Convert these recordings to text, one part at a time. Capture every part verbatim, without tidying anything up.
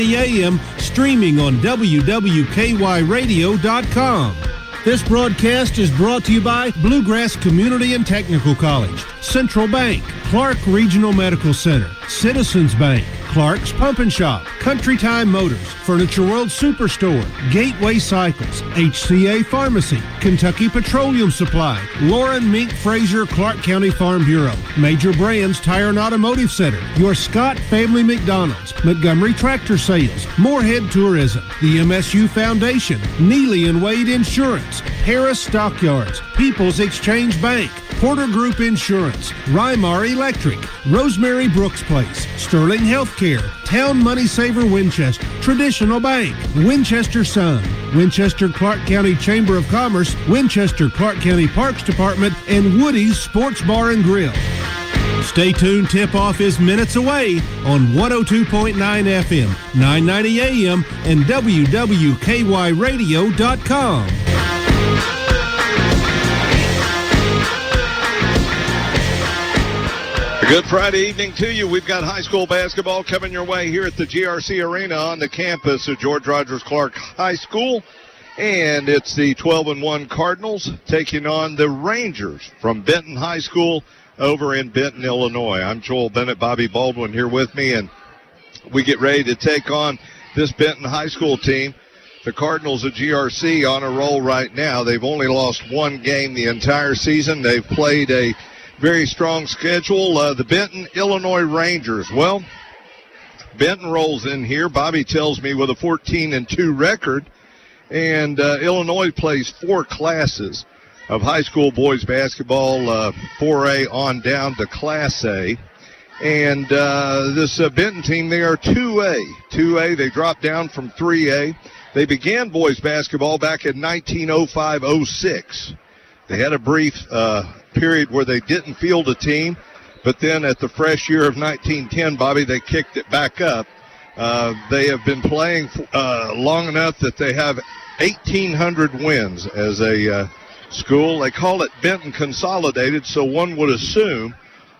A M, streaming on W W K Y radio dot com. This broadcast is brought to you by Bluegrass Community and Technical College, Central Bank, Clark Regional Medical Center, Citizens Bank, Clark's Pump and Shop, Country Time Motors, Furniture World Superstore, Gateway Cycles, H C A Pharmacy, Kentucky Petroleum Supply, Lauren Mink Fraser Clark County Farm Bureau, Major Brands Tire and Automotive Center, your Scott Family McDonald's, Montgomery Tractor Sales, Moorhead Tourism, the M S U Foundation, Neely and Wade Insurance, Harris Stockyards, People's Exchange Bank, Porter Group Insurance, Rymar Electric, Rosemary Brooks Place, Sterling Healthcare, Town Money Saver Winchester, Traditional Bank, Winchester Sun, Winchester Clark County Chamber of Commerce, Winchester Clark County Parks Department, and Woody's Sports Bar and Grill. Stay tuned, tip-off is minutes away on one oh two point nine F M, nine ninety A M, and W W K Y radio dot com. Good Friday evening to you. We've got high school basketball coming your way here at the G R C Arena on the campus of George Rogers Clark High School. And it's the twelve and one Cardinals taking on the Rangers from Benton High School over in Benton, Illinois. I'm Joel Bennett, Bobby Baldwin here with me, and we get ready to take on this Benton High School team. The Cardinals of G R C on a roll right now. They've only lost one game the entire season. They've played a very strong schedule. Uh, the Benton, Illinois Rangers. Well, Benton rolls in here, Bobby tells me, with a fourteen and two record. And uh, Illinois plays four classes of high school boys basketball, uh, four A on down to Class A. And uh, this uh, Benton team, they are two A. two A, they dropped down from three A. They began boys basketball back in nineteen oh five oh six. They had a brief uh, period where they didn't field a team, but then at the fresh year of nineteen ten, Bobby, they kicked it back up. Uh, they have been playing uh, long enough that they have eighteen hundred wins as a uh, school. They call it Benton Consolidated, so one would assume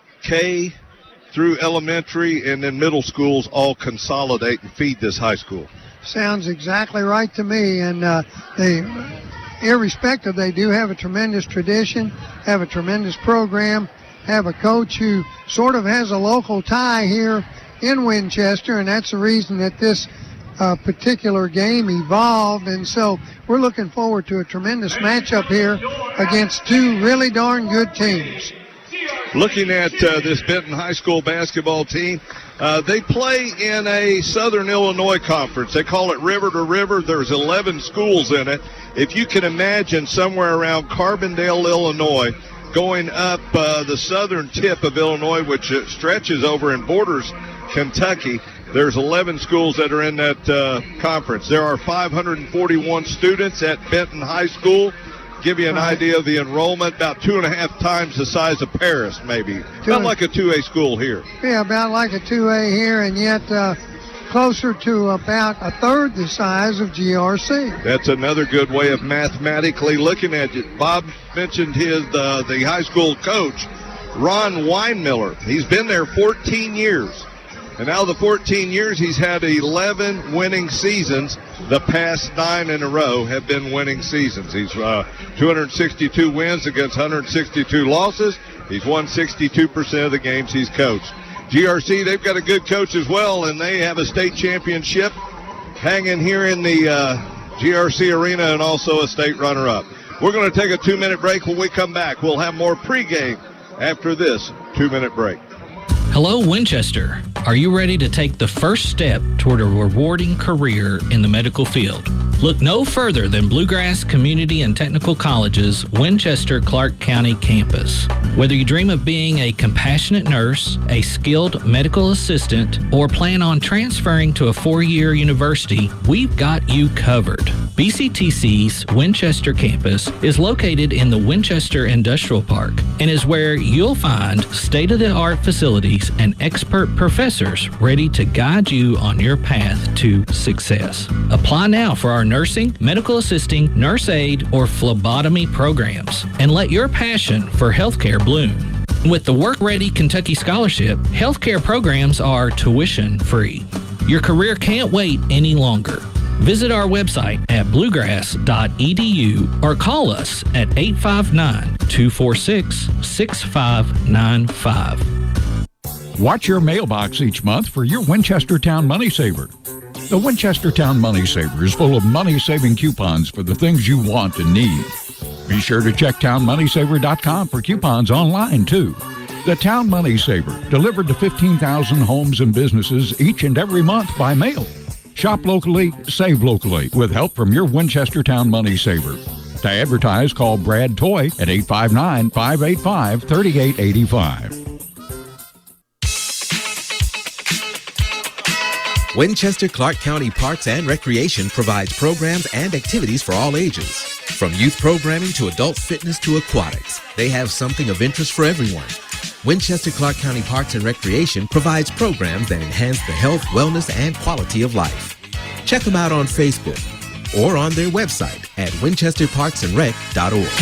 K through elementary and then middle schools all consolidate and feed this high school. Sounds exactly right to me, and uh, they... irrespective, they do have a tremendous tradition, have a tremendous program, have a coach who sort of has a local tie here in Winchester, and that's the reason that this uh, particular game evolved. And so we're looking forward to a tremendous matchup here against two really darn good teams. Looking at uh, this Benton High School basketball team, uh, they play in a Southern Illinois conference. They call it River to River. There's eleven schools in it. If you can imagine somewhere around Carbondale, Illinois, going up uh, the southern tip of Illinois, which uh, stretches over and borders Kentucky, there's eleven schools that are in that uh, conference. There are five hundred forty-one students at Benton High School. Give you an right. idea of the enrollment, about two and a half times the size of Paris, maybe. Two about like a two A school here. Yeah, about like a two A here, and yet uh, closer to about a third the size of G R C. That's another good way of mathematically looking at it. Bob mentioned his uh, the high school coach, Ron Weinmiller. He's been there fourteen years. And now the fourteen years, he's had eleven winning seasons. The past nine in a row have been winning seasons. He's uh, two hundred sixty-two wins against one hundred sixty-two losses. He's won sixty-two percent of the games he's coached. G R C, they've got a good coach as well, and they have a state championship hanging here in the uh, G R C Arena, and also a state runner-up. We're going to take a two-minute break. When we come back, we'll have more pregame after this two-minute break. Hello, Winchester. Are you ready to take the first step toward a rewarding career in the medical field? Look no further than Bluegrass Community and Technical College's Winchester Clark County campus. Whether you dream of being a compassionate nurse, a skilled medical assistant, or plan on transferring to a four-year university, we've got you covered. B C T C's Winchester campus is located in the Winchester Industrial Park and is where you'll find state-of-the-art facilities and expert professors ready to guide you on your path to success. Apply now for our nursing, medical assisting, nurse aid, or phlebotomy programs, and let your passion for healthcare bloom. With the Work Ready Kentucky Scholarship, healthcare programs are tuition free. Your career can't wait any longer. Visit our website at bluegrass dot e d u or call us at eight five nine, two four six, six five nine five. Watch your mailbox each month for your Winchestertown Money Saver. The Winchestertown Money Saver is full of money-saving coupons for the things you want and need. Be sure to check town money saver dot com for coupons online, too. The Town Money Saver, delivered to fifteen thousand homes and businesses each and every month by mail. Shop locally, save locally, with help from your Winchestertown Money Saver. To advertise, call Brad Toy at eight five nine, five eight five, three eight eight five. Winchester Clark County Parks and Recreation provides programs and activities for all ages. From youth programming to adult fitness to aquatics, they have something of interest for everyone. Winchester Clark County Parks and Recreation provides programs that enhance the health, wellness, and quality of life. Check them out on Facebook or on their website at winchester parks and rec dot org.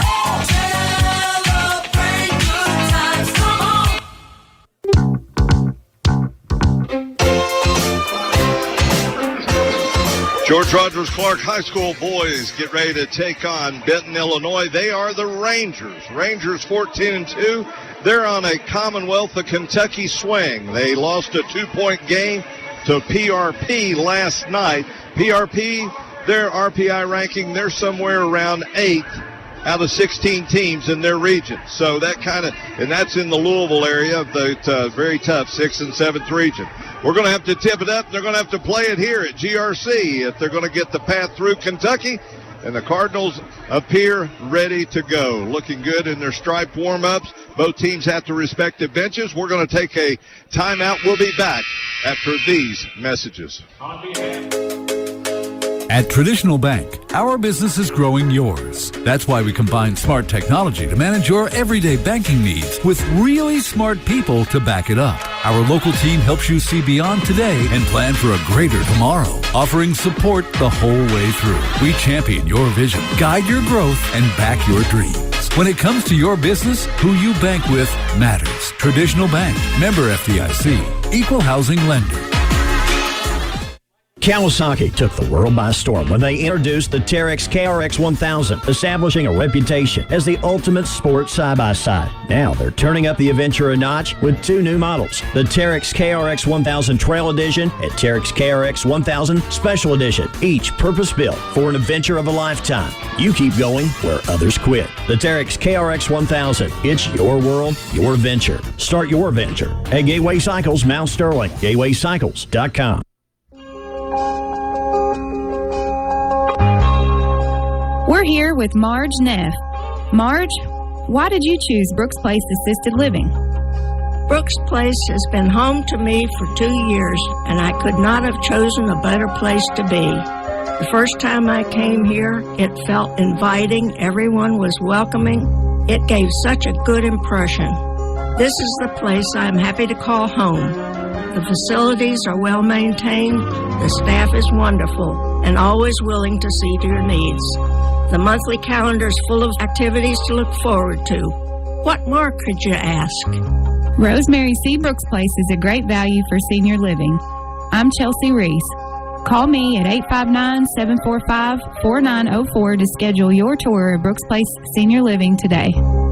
George Rogers Clark High School boys get ready to take on Benton, Illinois. They are the Rangers. Rangers fourteen and two. They're on a Commonwealth of Kentucky swing. They lost a two-point game to P R P last night. P R P, their R P I ranking, they're somewhere around eighth out of sixteen teams in their region. So that kind of, and that's in the Louisville area of the uh, very tough sixth and seventh region. We're going to have to tip it up. They're going to have to play it here at G R C if they're going to get the path through Kentucky. And the Cardinals appear ready to go. Looking good in their striped warm-ups. Both teams have to respect the benches. We're going to take a timeout. We'll be back after these messages. At Traditional Bank, our business is growing yours. That's why we combine smart technology to manage your everyday banking needs with really smart people to back it up. Our local team helps you see beyond today and plan for a greater tomorrow, offering support the whole way through. We champion your vision, guide your growth, and back your dreams. When it comes to your business, who you bank with matters. Traditional Bank, member F D I C, equal housing lender. Kawasaki took the world by storm when they introduced the Terex K R X one thousand, establishing a reputation as the ultimate sport side-by-side. Now they're turning up the adventure a notch with two new models, the Terex K R X one thousand Trail Edition and Terex K R X one thousand Special Edition, each purpose-built for an adventure of a lifetime. You keep going where others quit. The Terex K R X one thousand, it's your world, your venture. Start your venture at Gateway Cycles, Mount Sterling, gateway cycles dot com. We're here with Marge Neff. Marge, why did you choose Brooks Place Assisted Living? Brooks Place has been home to me for two years, and I could not have chosen a better place to be. The first time I came here, it felt inviting. Everyone was welcoming. It gave such a good impression. This is the place I'm happy to call home. The facilities are well maintained, the staff is wonderful, and always willing to see to your needs. The monthly calendar is full of activities to look forward to. What more could you ask? Rosemary C. Brooks Place is a great value for senior living. I'm Chelsea Reese. Call me at eight five nine, seven four five, four nine zero four to schedule your tour of Brooks Place Senior Living today.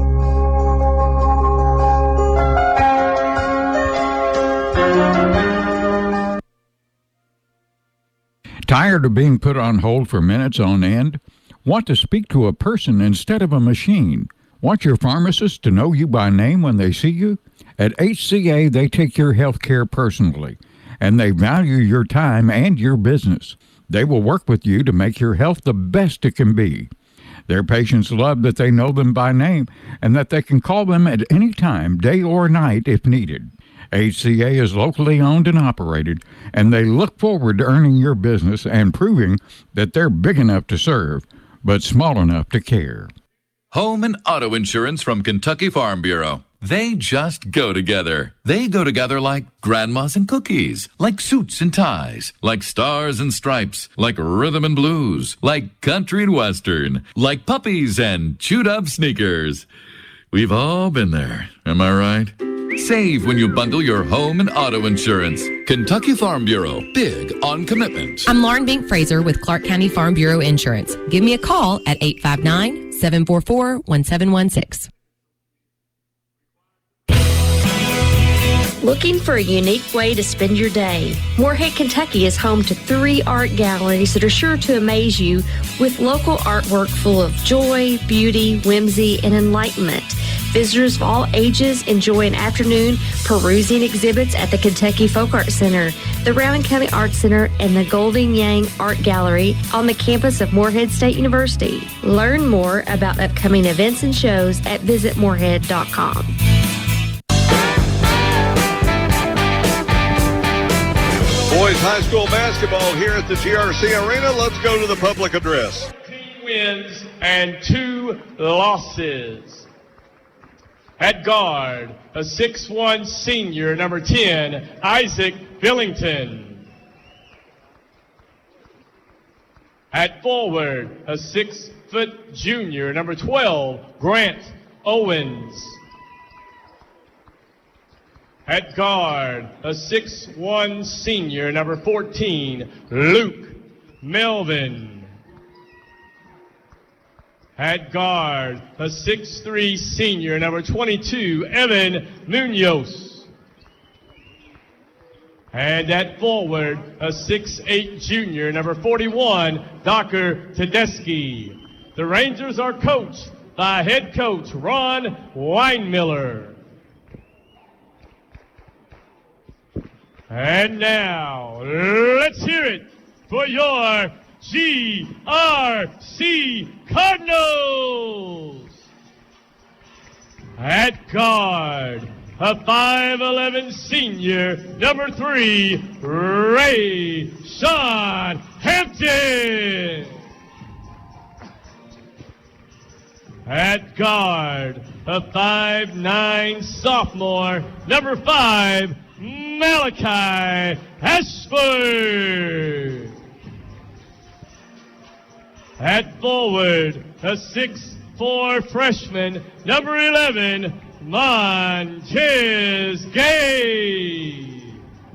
Tired of being put on hold for minutes on end? Want to speak to a person instead of a machine? Want your pharmacist to know you by name when they see you? At H C A, they take your health care personally, and they value your time and your business. They will work with you to make your health the best it can be. Their patients love that they know them by name and that they can call them at any time, day or night, if needed. H C A is locally owned and operated, and they look forward to earning your business and proving that they're big enough to serve, but small enough to care. Home and auto insurance from Kentucky Farm Bureau. They just go together. They go together like grandmas and cookies, like suits and ties, like stars and stripes, like rhythm and blues, like country and western, like puppies and chewed up sneakers. We've all been there, am I right? Save when you bundle your home and auto insurance. Kentucky Farm Bureau, big on commitment. I'm Lauren Bink Fraser with Clark County Farm Bureau Insurance. Give me a call at eight five nine, seven four four, one seven one six. Looking for a unique way to spend your day? Moorhead, Kentucky is home to three art galleries that are sure to amaze you with local artwork full of joy, beauty, whimsy, and enlightenment. Visitors of all ages enjoy an afternoon perusing exhibits at the Kentucky Folk Art Center, the Rowan County Art Center, and the Golden Yang Art Gallery on the campus of Moorhead State University. Learn more about upcoming events and shows at visit moorhead dot com. Boys high school basketball here at the G R C Arena. Let's go to the public address. fifteen wins and two losses. At guard, a six one senior, number ten, Isaac Billington. At forward, a six-foot junior, number twelve, Grant Owens. At guard, a six one senior, number fourteen, Luke Melvin. At guard, a six three senior, number twenty-two, Evan Munoz. And at forward, a six eight junior, number forty-one, Docker Tedeschi. The Rangers are coached by head coach Ron Weinmiller. And now, let's hear it for your G R C Cardinals. At guard, a five eleven senior, number three, Ray Sean Hampton. At guard, a five nine sophomore, number five, Malachi Ashford. At forward, a six four freshman, number eleven, Montez Gay.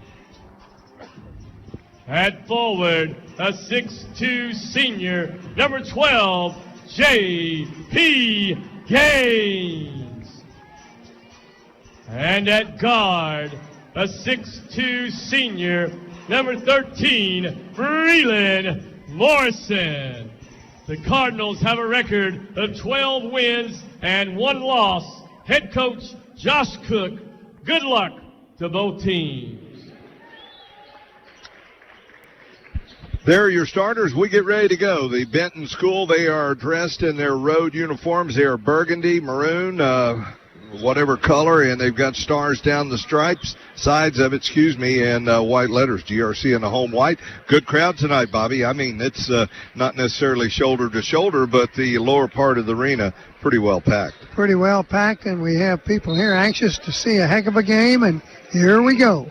At forward, a six two senior, number twelve, J P Gaines. And at guard, a six two senior, number thirteen, Freeland Morrison. The Cardinals have a record of twelve wins and one loss. Head coach Josh Cook, good luck to both teams. There are your starters. We get ready to go. The Benton School, they are dressed in their road uniforms. They are burgundy, maroon, uh, whatever color, and they've got stars down the stripes, sides of it, excuse me, and uh, white letters, G R C in the home white. Good crowd tonight, Bobby. I mean, it's uh, not necessarily shoulder to shoulder, but the lower part of the arena pretty well packed. Pretty well packed, and we have people here anxious to see a heck of a game, and here we go.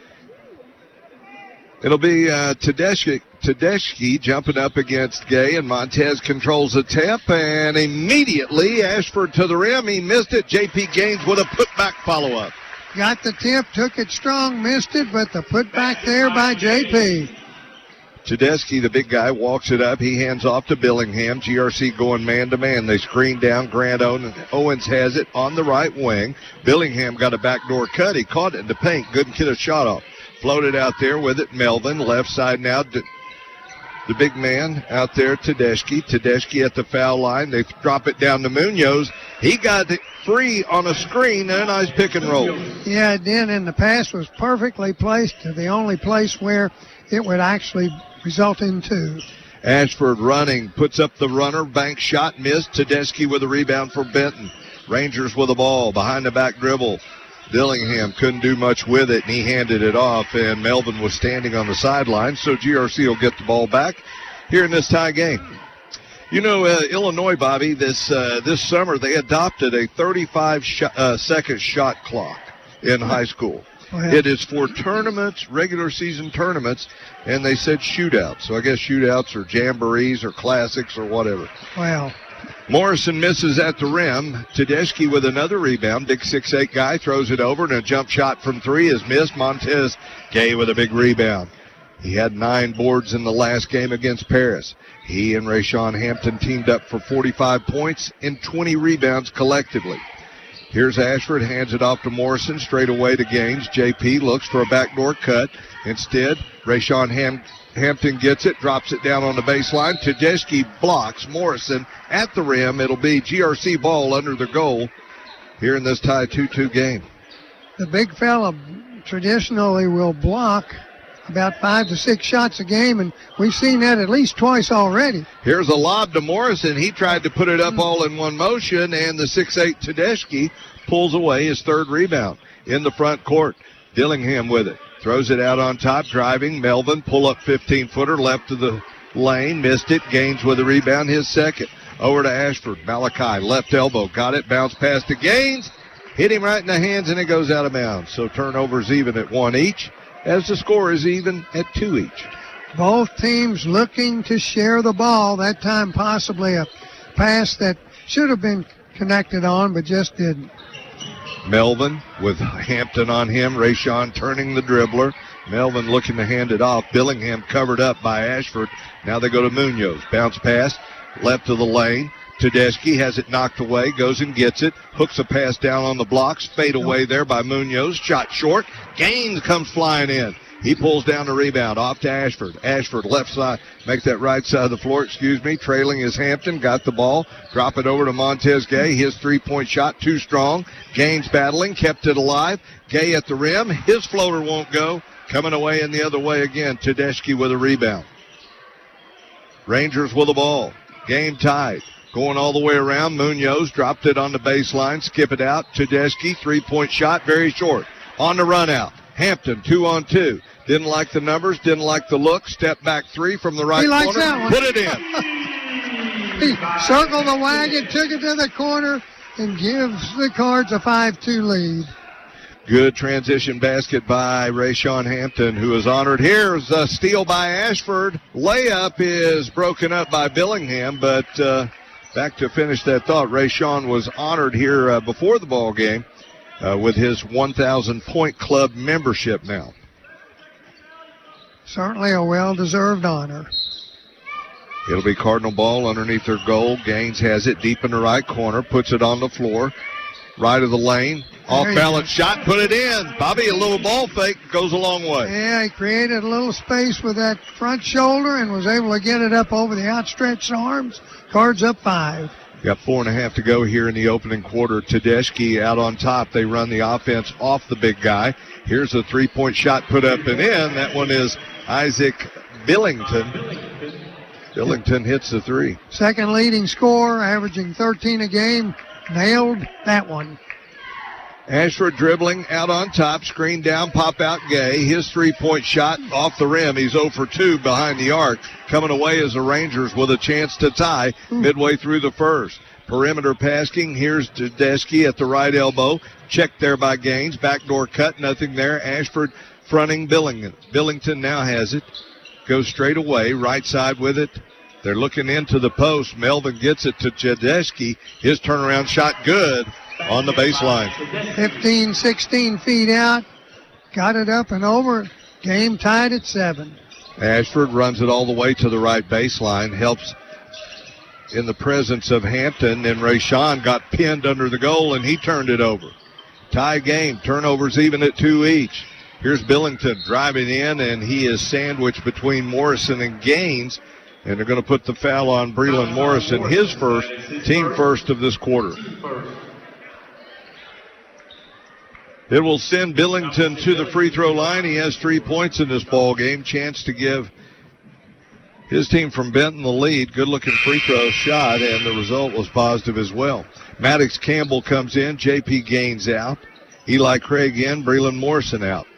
It'll be uh, Tedeschi, Tedeschi jumping up against Gay, and Montez controls the tip, and immediately Ashford to the rim. He missed it. J P Gaines with a putback follow-up. Got the tip, took it strong, missed it, but the putback there by J P. Tedeschi, the big guy, walks it up. He hands off to Billingham. G R C going man-to-man. They screen down. Grant Owens has it on the right wing. Billingham got a backdoor cut. He caught it in the paint. Couldn't get a shot off. Floated out there with it. Melvin, left side now. The big man out there, Tedeschi. Tedeschi at the foul line. They drop it down to Munoz. He got it free on a screen and a nice pick and roll. Yeah, it did. In the pass was perfectly placed to the only place where it would actually result in two. Ashford running, puts up the runner. Bank shot missed. Tedeschi with a rebound for Benton. Rangers with the ball behind the back dribble. Dillingham couldn't do much with it, and he handed it off, and Melvin was standing on the sideline, so G R C will get the ball back here in this tie game. You know, uh, Illinois, Bobby, this uh, this summer they adopted a thirty-five sh- uh, second shot clock in high school. Well, it is for tournaments, regular season tournaments, and they said shootouts. So I guess shootouts or jamborees or classics or whatever. Well, Morrison misses at the rim. Tedeschi with another rebound. Big six eight guy throws it over, and a jump shot from three is missed. Montez Gay with a big rebound. He had nine boards in the last game against Paris. He and Rayshawn Hampton teamed up for forty-five points and twenty rebounds collectively. Here's Ashford, hands it off to Morrison, straight away to Gaines. J P looks for a backdoor cut. Instead, Rayshawn Ham- Hampton gets it, drops it down on the baseline. Tedeschi blocks Morrison at the rim. It'll be G R C ball under the goal here in this tie two two game. The big fella traditionally will block about five to six shots a game, and we've seen that at least twice already. Here's a lob to Morrison. He tried to put it up all in one motion, and the six eight Tedeschi pulls away his third rebound in the front court. Dillingham with it. Throws it out on top, driving. Melvin, pull-up fifteen-footer, left of the lane, missed it. Gaines with a rebound, his second. Over to Ashford. Malachi, left elbow, got it, bounce pass to Gaines. Hit him right in the hands, and it goes out of bounds. So turnovers even at one each, as the score is even at two each. Both teams looking to share the ball. That time possibly a pass that should have been connected on, but just didn't. Melvin with Hampton on him. Rayshawn turning the dribbler. Melvin looking to hand it off. Billingham covered up by Ashford. Now they go to Munoz. Bounce pass left of the lane. Tedeschi has it knocked away, goes and gets it, hooks a pass down on the blocks, fade away there by Munoz, shot short. Gaines comes flying in. He pulls down the rebound, off to Ashford. Ashford left side, makes that right side of the floor, excuse me, trailing is Hampton, got the ball, drop it over to Montez Gay. His three-point shot, too strong. Gaines battling, kept it alive. Gay at the rim, his floater won't go. Coming away in the other way again, Tedeschi with a rebound. Rangers with the ball, game tied. Going all the way around, Munoz dropped it on the baseline, skip it out. Tedeschi, three-point shot, very short. On the run out, Hampton, two on two. Didn't like the numbers, didn't like the look. Step back three from the right he likes corner. That one. Put it in. He circled the wagon, took it to the corner, and gives the Cards a five two lead. Good transition basket by Rayshawn Hampton, who is honored. Here's a steal by Ashford. Layup is broken up by Billingham, but uh, back to finish that thought, Rayshawn was honored here uh, before the ball game uh, with his one thousand point club membership now. Certainly a well-deserved honor. It'll be Cardinal ball underneath their goal. Gaines has it deep in the right corner, puts it on the floor. Right of the lane, off balance shot, put it in. Bobby, a little ball fake, goes a long way. Yeah, he created a little space with that front shoulder and was able to get it up over the outstretched arms. Cards up five. Got four and a half to go here in the opening quarter. Tedeschi out on top. They run the offense off the big guy. Here's a three-point shot put up and in. That one is Isaac Billington. Billington hits the three. Second leading scorer, averaging thirteen a game. Nailed that one. Ashford dribbling out on top, screen down, pop out Gay. His three-point shot off the rim. He's zero for two behind the arc. Coming away as the Rangers with a chance to tie midway through the first. Perimeter passing. Here's Tedeschi at the right elbow. Checked there by Gaines. Backdoor cut, nothing there. Ashford fronting Billington. Billington now has it. Goes straight away, right side with it. They're looking into the post. Melvin gets it to Tedeschi. His turnaround shot good on the baseline. fifteen, sixteen feet out. Got it up and over. Game tied at seven. Ashford runs it all the way to the right baseline. Helps in the presence of Hampton. And Rayshawn got pinned under the goal, and he turned it over. Tie game. Turnovers even at two each. Here's Billington driving in, and he is sandwiched between Morrison and Gaines. And they're going to put the foul on Breland Morrison, his first, team first of this quarter. It will send Billington to the free throw line. He has three points in this ball game. Chance to give his team from Benton the lead. Good looking free throw shot, and the result was positive as well. Maddox Campbell comes in. J P Gaines out. Eli Craig in. Breland Morrison out.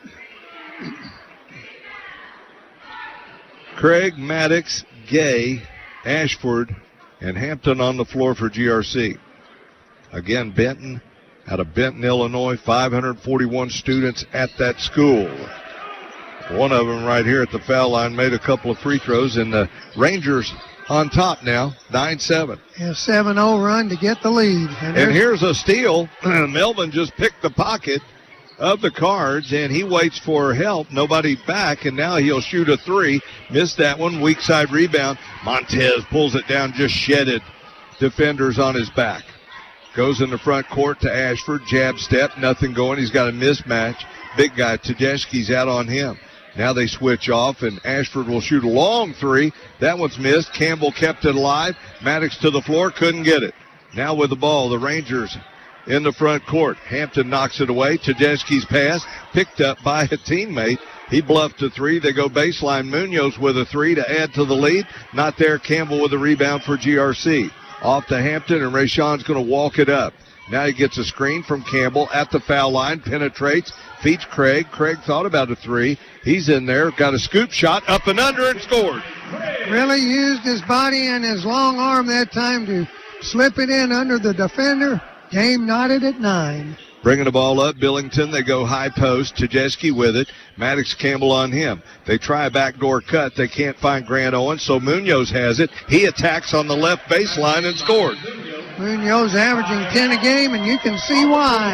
Craig, Maddox, Gay, Ashford, and Hampton on the floor for G R C. Again, Benton, out of Benton, Illinois, five hundred forty-one students at that school. One of them right here at the foul line made a couple of free throws, and the Rangers on top now, nine seven. A seven oh run to get the lead. And, and here's a steal. Melvin just picked the pocket of the Cards, and he waits for help. Nobody back, and now he'll shoot a three. Missed that one. Weak side rebound. Montez pulls it down, just shedded defenders on his back. Goes in the front court to Ashford. Jab step, nothing going. He's got a mismatch. Big guy, Tedeschi's out on him. Now they switch off, and Ashford will shoot a long three. That one's missed. Campbell kept it alive. Maddox to the floor, couldn't get it. Now with the ball, the Rangers in the front court. Hampton knocks it away. Tedeschi's pass picked up by a teammate. He bluffed a three. They go baseline. Munoz with a three to add to the lead. Not there. Campbell with a rebound for G R C. Off to Hampton, and Rayshawn's going to walk it up. Now he gets a screen from Campbell at the foul line, penetrates, feeds Craig. Craig thought about a three. He's in there, got a scoop shot, up and under, and scored. Really used his body and his long arm that time to slip it in under the defender. Game knotted at nine. Bringing the ball up, Billington, they go high post, Tedeschi with it, Maddox Campbell on him. They try a backdoor cut, they can't find Grant Owens, so Munoz has it. He attacks on the left baseline and scored. Munoz averaging ten a game, and you can see why.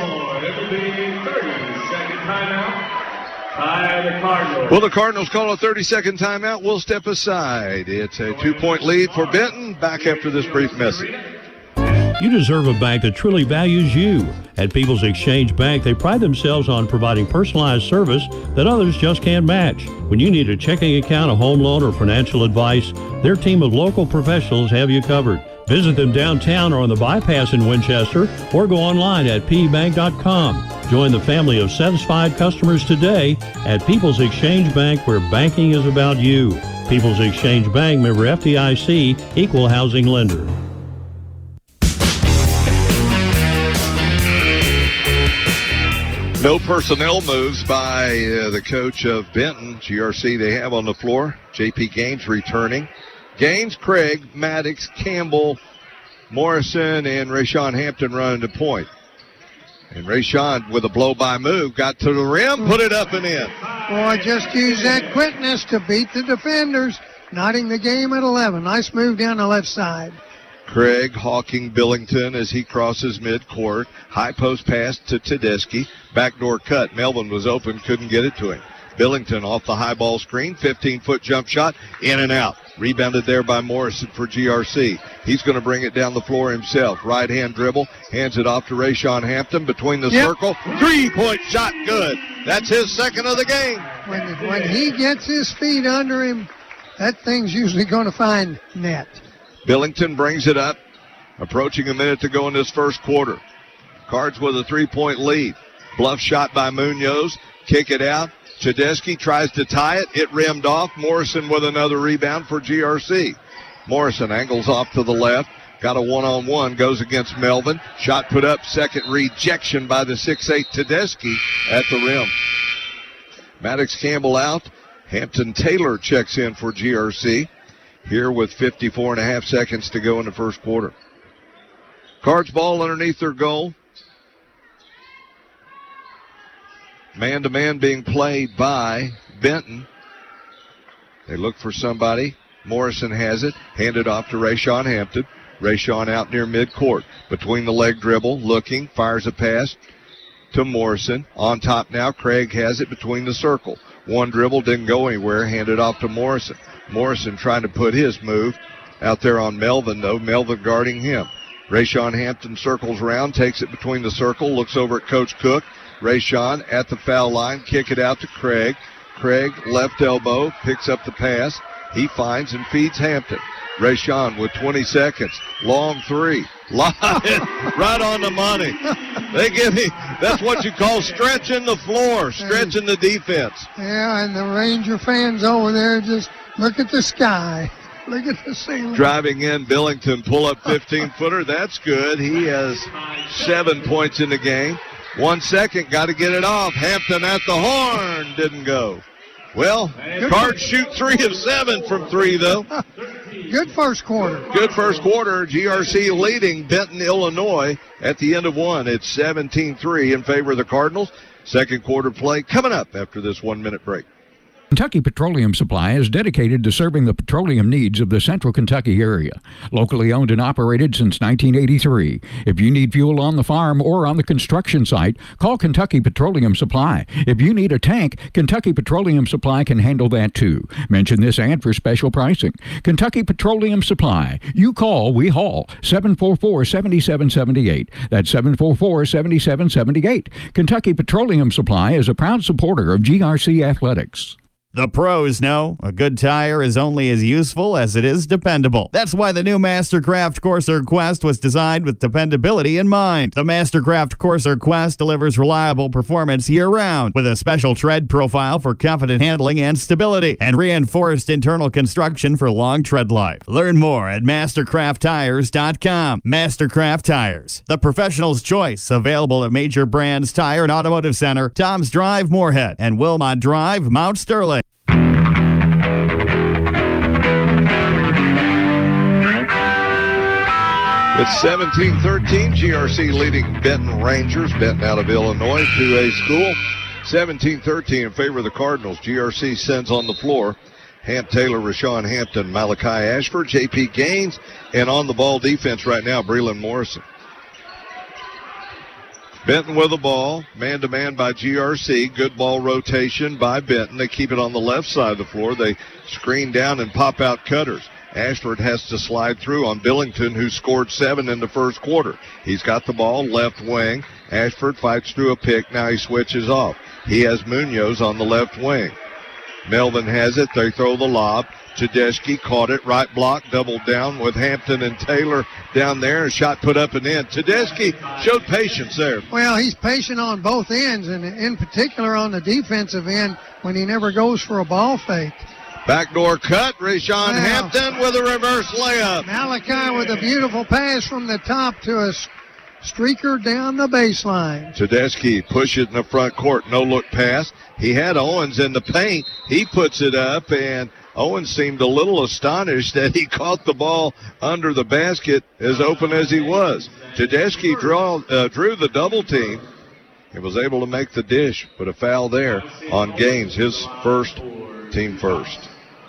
Will the Cardinals call a thirty-second timeout? We'll step aside. It's a two-point lead for Benton. Back after this brief message. You deserve a bank that truly values you. At People's Exchange Bank, they pride themselves on providing personalized service that others just can't match. When you need a checking account, a home loan, or financial advice, their team of local professionals have you covered. Visit them downtown or on the bypass in Winchester, or go online at p bank dot com. Join the family of satisfied customers today at People's Exchange Bank, where banking is about you. People's Exchange Bank, member F D I C, equal housing lender. No personnel moves by uh, the coach of Benton. G R C they have on the floor. J P Gaines returning. Gaines, Craig, Maddox, Campbell, Morrison, and Rayshawn Hampton running the point. And Rayshawn with a blow-by move, got to the rim, put it up and in. Boy, just use that quickness to beat the defenders, knotting the game at eleven. Nice move down the left side. Craig hawking Billington as he crosses midcourt. High post pass to Tedeschi. Backdoor cut. Melvin was open, couldn't get it to him. Billington off the high ball screen. fifteen-foot jump shot, in and out. Rebounded there by Morrison for G R C. He's going to bring it down the floor himself. Right hand dribble. Hands it off to Rayshawn Hampton between the yep. circle. Three-point shot, good. That's his second of the game. When, when he gets his feet under him, that thing's usually going to find net. Billington brings it up. Approaching a minute to go in this first quarter. Cards with a three-point lead. Bluff shot by Munoz. Kick it out. Tedeschi tries to tie it. It rimmed off. Morrison with another rebound for G R C. Morrison angles off to the left. Got a one-on-one. Goes against Melvin. Shot put up. Second rejection by the six eight Tedeschi at the rim. Maddox Campbell out. Hampton Taylor checks in for G R C. Here with fifty-four and a half seconds to go in the first quarter. Cards ball underneath their goal. Man-to-man being played by Benton. They look for somebody. Morrison has it. Handed off to Rayshawn Hampton. Rayshawn out near midcourt. Between the leg dribble, looking, fires a pass to Morrison. On top now, Craig has it between the circle. One dribble, didn't go anywhere. Handed off to Morrison. Morrison trying to put his move out there on Melvin, though. Melvin guarding him. Rayshawn Hampton circles around, takes it between the circle, looks over at Coach Cook. Rayshawn at the foul line, kick it out to Craig. Craig, left elbow, picks up the pass. He finds and feeds Hampton. Rayshawn with twenty seconds. Long three. Line right on the money. They give me, that's what you call stretching the floor, stretching the defense. Yeah, and the Ranger fans over there just look at the sky. Look at the ceiling. Driving in, Billington pull up fifteen-footer. That's good. He has seven points in the game. One second, got to get it off. Hampton at the horn. Didn't go. Well, Cards shoot three of seven from three, though. Good first quarter. Good first quarter. G R C leading Benton, Illinois at the end of one. It's seventeen three in favor of the Cardinals. Second quarter play coming up after this one-minute break. Kentucky Petroleum Supply is dedicated to serving the petroleum needs of the central Kentucky area. Locally owned and operated since nineteen eighty-three. If you need fuel on the farm or on the construction site, call Kentucky Petroleum Supply. If you need a tank, Kentucky Petroleum Supply can handle that too. Mention this ad for special pricing. Kentucky Petroleum Supply. You call, we haul. seven four four, seven seven seven eight. That's seven four four, seven seven seven eight. Kentucky Petroleum Supply is a proud supporter of G R C Athletics. The pros know a good tire is only as useful as it is dependable. That's why the new Mastercraft Corsair Quest was designed with dependability in mind. The Mastercraft Corsair Quest delivers reliable performance year-round with a special tread profile for confident handling and stability and reinforced internal construction for long tread life. Learn more at mastercraft tires dot com. Mastercraft Tires, the professional's choice, available at major brands Tire and Automotive Center, Tom's Drive, Moorhead, and Wilmot Drive, Mount Sterling. It's seventeen thirteen, G R C leading Benton Rangers. Benton out of Illinois, two A school. seventeen thirteen in favor of the Cardinals. G R C sends on the floor Hamp Taylor, Rashawn Hampton, Malachi Ashford, J P Gaines, and on the ball defense right now, Breland Morrison. Benton with the ball, man-to-man by G R C. Good ball rotation by Benton. They keep it on the left side of the floor. They screen down and pop out cutters. Ashford has to slide through on Billington, who scored seven in the first quarter. He's got the ball left wing. Ashford fights through a pick. Now he switches off. He has Munoz on the left wing. Melvin has it. They throw the lob. Tedeschi caught it. Right block, doubled down with Hampton and Taylor down there. A shot put up and in. Tedeschi showed patience there. Well, he's patient on both ends, and in particular on the defensive end when he never goes for a ball fake. Backdoor cut, Rashawn Wow. Hampton with a reverse layup. Malachi with a beautiful pass from the top to a streaker down the baseline. Tedeschi push it in the front court, no look pass. He had Owens in the paint. He puts it up, and Owens seemed a little astonished that he caught the ball under the basket as open as he was. Tedeschi draw, uh, drew the double team and was able to make the dish, but a foul there on Gaines, his first, team first.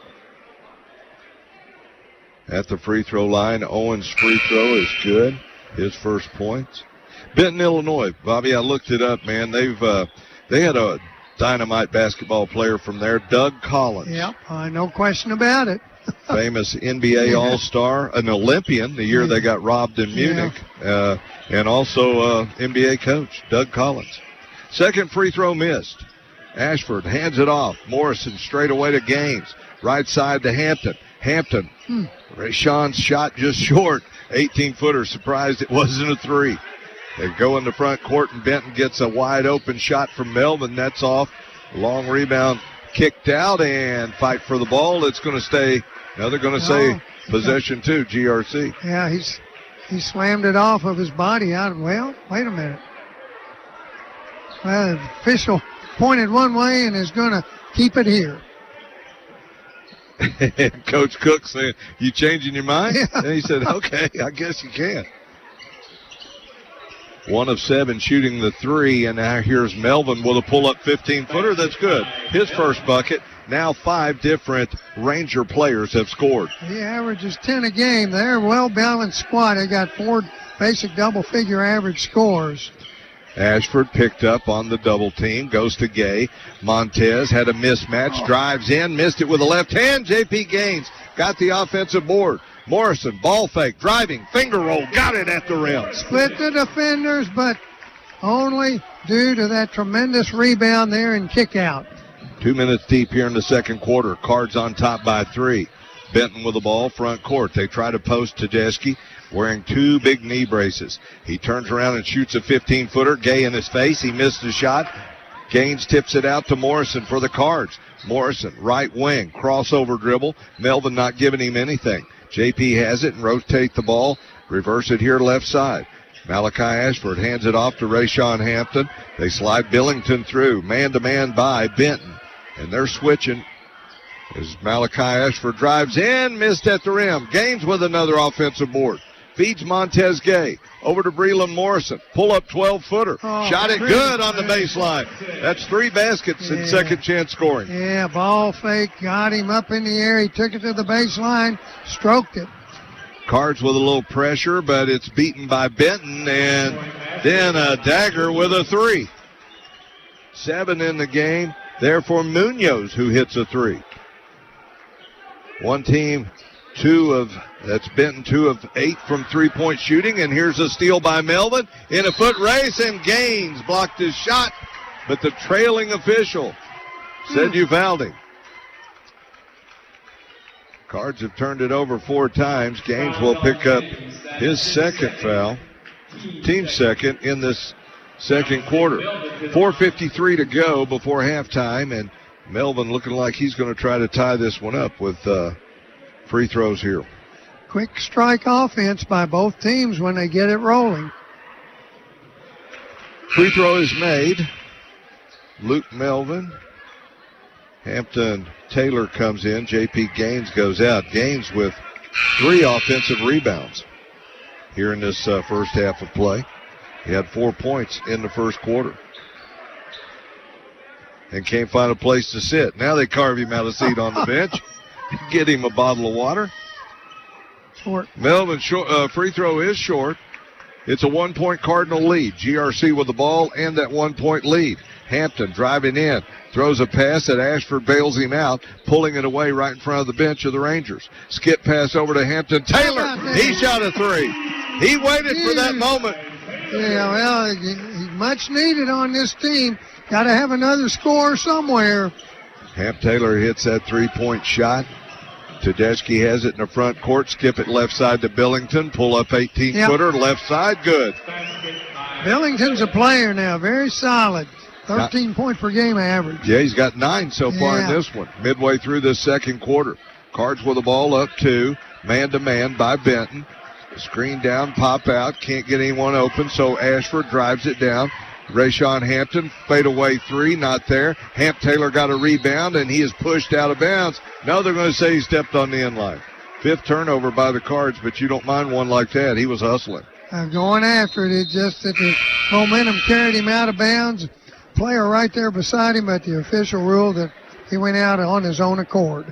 At the free throw line, Owens' free throw is good. His first points. Benton, Illinois. Bobby, I looked it up, man. They've uh, they had a dynamite basketball player from there, Doug Collins. Yep, uh, no question about it. Famous N B A All-Star, an Olympian the year they got robbed in Munich, uh, and also uh, N B A coach, Doug Collins. Second free throw missed. Ashford hands it off. Morrison straight away to Gaines. Right side to Hampton. Hampton. Hmm. Rashawn's shot just short. eighteen-footer, surprised it wasn't a three. They go in the front court, and Benton gets a wide-open shot from Melvin. That's off. Long rebound kicked out, and fight for the ball. It's going to stay. Now they're going to No. say possession two, G R C. Yeah, he's he slammed it off of his body out. Well, wait a minute. Well, the official pointed one way and is going to keep it here. Coach Cook saying, "You changing your mind?" Yeah. And he said, "Okay, I guess you can." One of seven shooting the three, and now here's Melvin with a pull-up fifteen-footer. That's good. His first bucket. Now five different Ranger players have scored. He averages ten a game. They're a well-balanced squad. They got four basic double-figure average scores. Ashford picked up on the double team, goes to Gay. Montez had a mismatch, drives in, missed it with a left hand. J P Gaines got the offensive board. Morrison, ball fake, driving, finger roll, got it at the rim. Split the defenders, but only due to that tremendous rebound there and kick out. Two minutes deep here in the second quarter. Cards on top by three. Benton with the ball, front court. They try to post Tedeschi, wearing two big knee braces. He turns around and shoots a fifteen-footer. Gay in his face. He missed the shot. Gaines tips it out to Morrison for the Cards. Morrison, right wing, crossover dribble. Melvin not giving him anything. J P has it and rotate the ball. Reverse it here left side. Malachi Ashford hands it off to Rashawn Hampton. They slide Billington through. Man-to-man by Benton. And they're switching as Malachi Ashford drives in, missed at the rim. Gaines with another offensive board. Feeds Montez Gay. over to Breland Morrison. Pull up twelve-footer. Oh, Shot it pretty. good on the baseline. That's three baskets Yeah. in second chance scoring. Yeah, ball fake, got him up in the air. He took it to the baseline, stroked it. Cards with a little pressure, but it's beaten by Benton, and then a dagger with a three. Seven in the game. Therefore, Munoz, who hits a three. One team, two of, that's Benton, two of eight from three-point shooting, and here's a steal by Melvin in a foot race, and Gaines blocked his shot, but the trailing official said you fouled him. Cards have turned it over four times. Gaines will pick up his second foul, team second in this second quarter. four fifty-three to go before halftime, and Melvin looking like he's going to try to tie this one up with uh, free throws here. Quick strike offense by both teams when they get it rolling. Free throw is made. Luke Melvin. Hampton Taylor comes in. J P Gaines goes out. Gaines with three offensive rebounds here in this uh, first half of play. He had four points in the first quarter and can't find a place to sit. Now they carve him out a seat on the bench. Get him a bottle of water. Short. Melvin short, uh, free throw is short. It's a one-point Cardinal lead. G R C with the ball and that one-point lead. Hampton driving in. Throws a pass that Ashford bails him out, pulling it away right in front of the bench of the Rangers. Skip pass over to Hampton Taylor. He shot a three. He waited for that moment. Yeah, well, he- he's much needed on this team. Got to have another score somewhere. Hamp Taylor hits that three-point shot. Tedeschi has it in the front court. Skip it left side to Billington. Pull up eighteen-footer, Yep. left side, good. Billington's a player now, very solid. thirteen point per game average. Yeah, he's got nine so far Yeah. in this one. Midway through this second quarter. Cards with the ball up two. Man-to-man by Benton. Screen down, pop out. Can't get anyone open, so Ashford drives it down. Rayshawn Hampton, fadeaway three, not there. Hamp Taylor got a rebound, and he is pushed out of bounds. No, they're going to say he stepped on the end line. Fifth turnover by the Cards, but you don't mind one like that. He was hustling. Uh, going after it. It's just that the momentum carried him out of bounds. Player right there beside him, but the official ruled that he went out on his own accord.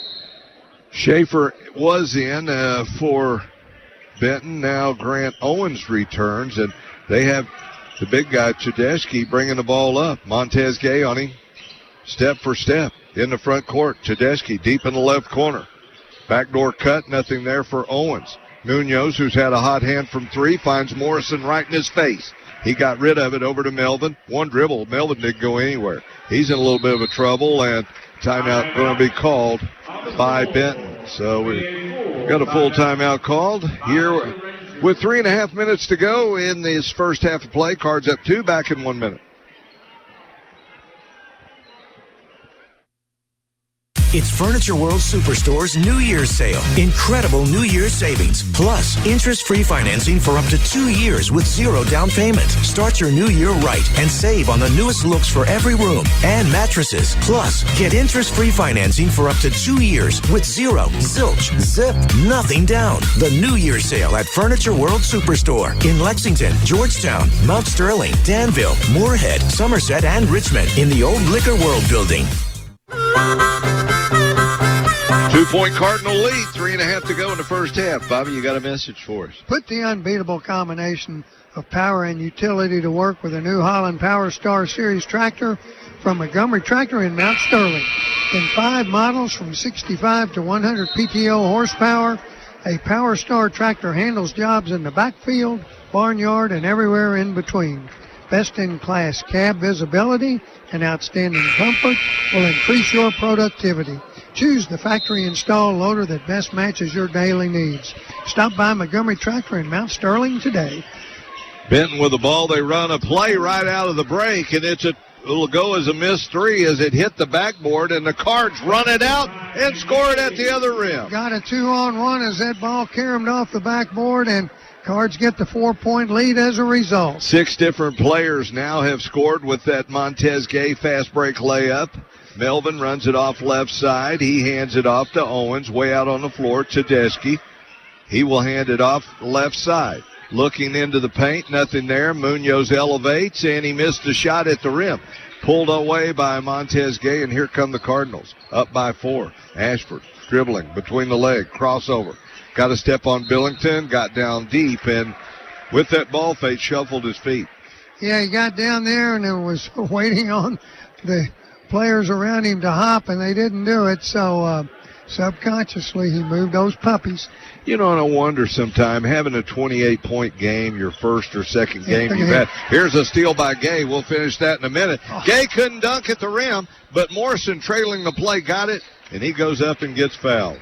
Schaefer was in uh, for Benton. Now Grant Owens returns, and they have the big guy, Tedeschi, bringing the ball up. Montez Gay on him, step for step in the front court. Tedeschi deep in the left corner. Backdoor cut, nothing there for Owens. Munoz, who's had a hot hand from three, finds Morrison right in his face. He got rid of it over to Melvin. One dribble. Melvin didn't go anywhere. He's in a little bit of a trouble, and timeout going to be called by Benton. So we got a full timeout called here with three and a half minutes to go in this first half of play. Cards up two, back in one minute. It's Furniture World Superstore's New Year's sale. Incredible New Year's savings. Plus, interest-free financing for up to two years with zero down payment. Start your new year right and save on the newest looks for every room and mattresses. Plus, get interest-free financing for up to two years with zero, zilch, zip, nothing down. The New Year's sale at Furniture World Superstore in Lexington, Georgetown, Mount Sterling, Danville, Moorhead, Somerset, and Richmond in the old Liquor World building. Two-point Cardinal lead, three and a half to go in the first half. Bobby, you got a message for us. Put the unbeatable combination of power and utility to work with a New Holland Power Star Series tractor from Montgomery Tractor in Mount Sterling. In five models from sixty-five to one hundred P T O horsepower, a Power Star tractor handles jobs in the backfield, barnyard, and everywhere in between. Best-in-class cab visibility and outstanding comfort will increase your productivity. Choose the factory-installed loader that best matches your daily needs. Stop by Montgomery Tractor in Mount Sterling today. Benton with the ball. They run a play right out of the break, and it's a, it'll go as a missed three as it hit the backboard, and the Cards run it out and score it at the other rim. Got a two-on-one as that ball caromed off the backboard, and Cards get the four-point lead as a result. Six different players now have scored with that Montez Gay fast break layup. Melvin runs it off left side. He hands it off to Owens, way out on the floor. Tedeschi. He will hand it off left side. looking into the paint, nothing there. Munoz elevates, and he missed a shot at the rim. Pulled away by Montez Gay, and here come the Cardinals, up by four. Ashford dribbling between the leg, crossover. Got a step on Billington, got down deep, and with that ball fake, shuffled his feet. Yeah, he got down there and then was waiting on the players around him to hop, and they didn't do it, so uh, subconsciously he moved those puppies. You know, and I wonder sometime, having a twenty-eight point game, your first or second game you've had. Here's a steal by Gay. We'll finish that in a minute. Oh. Gay couldn't dunk at the rim, but Morrison trailing the play got it, and he goes up and gets fouled.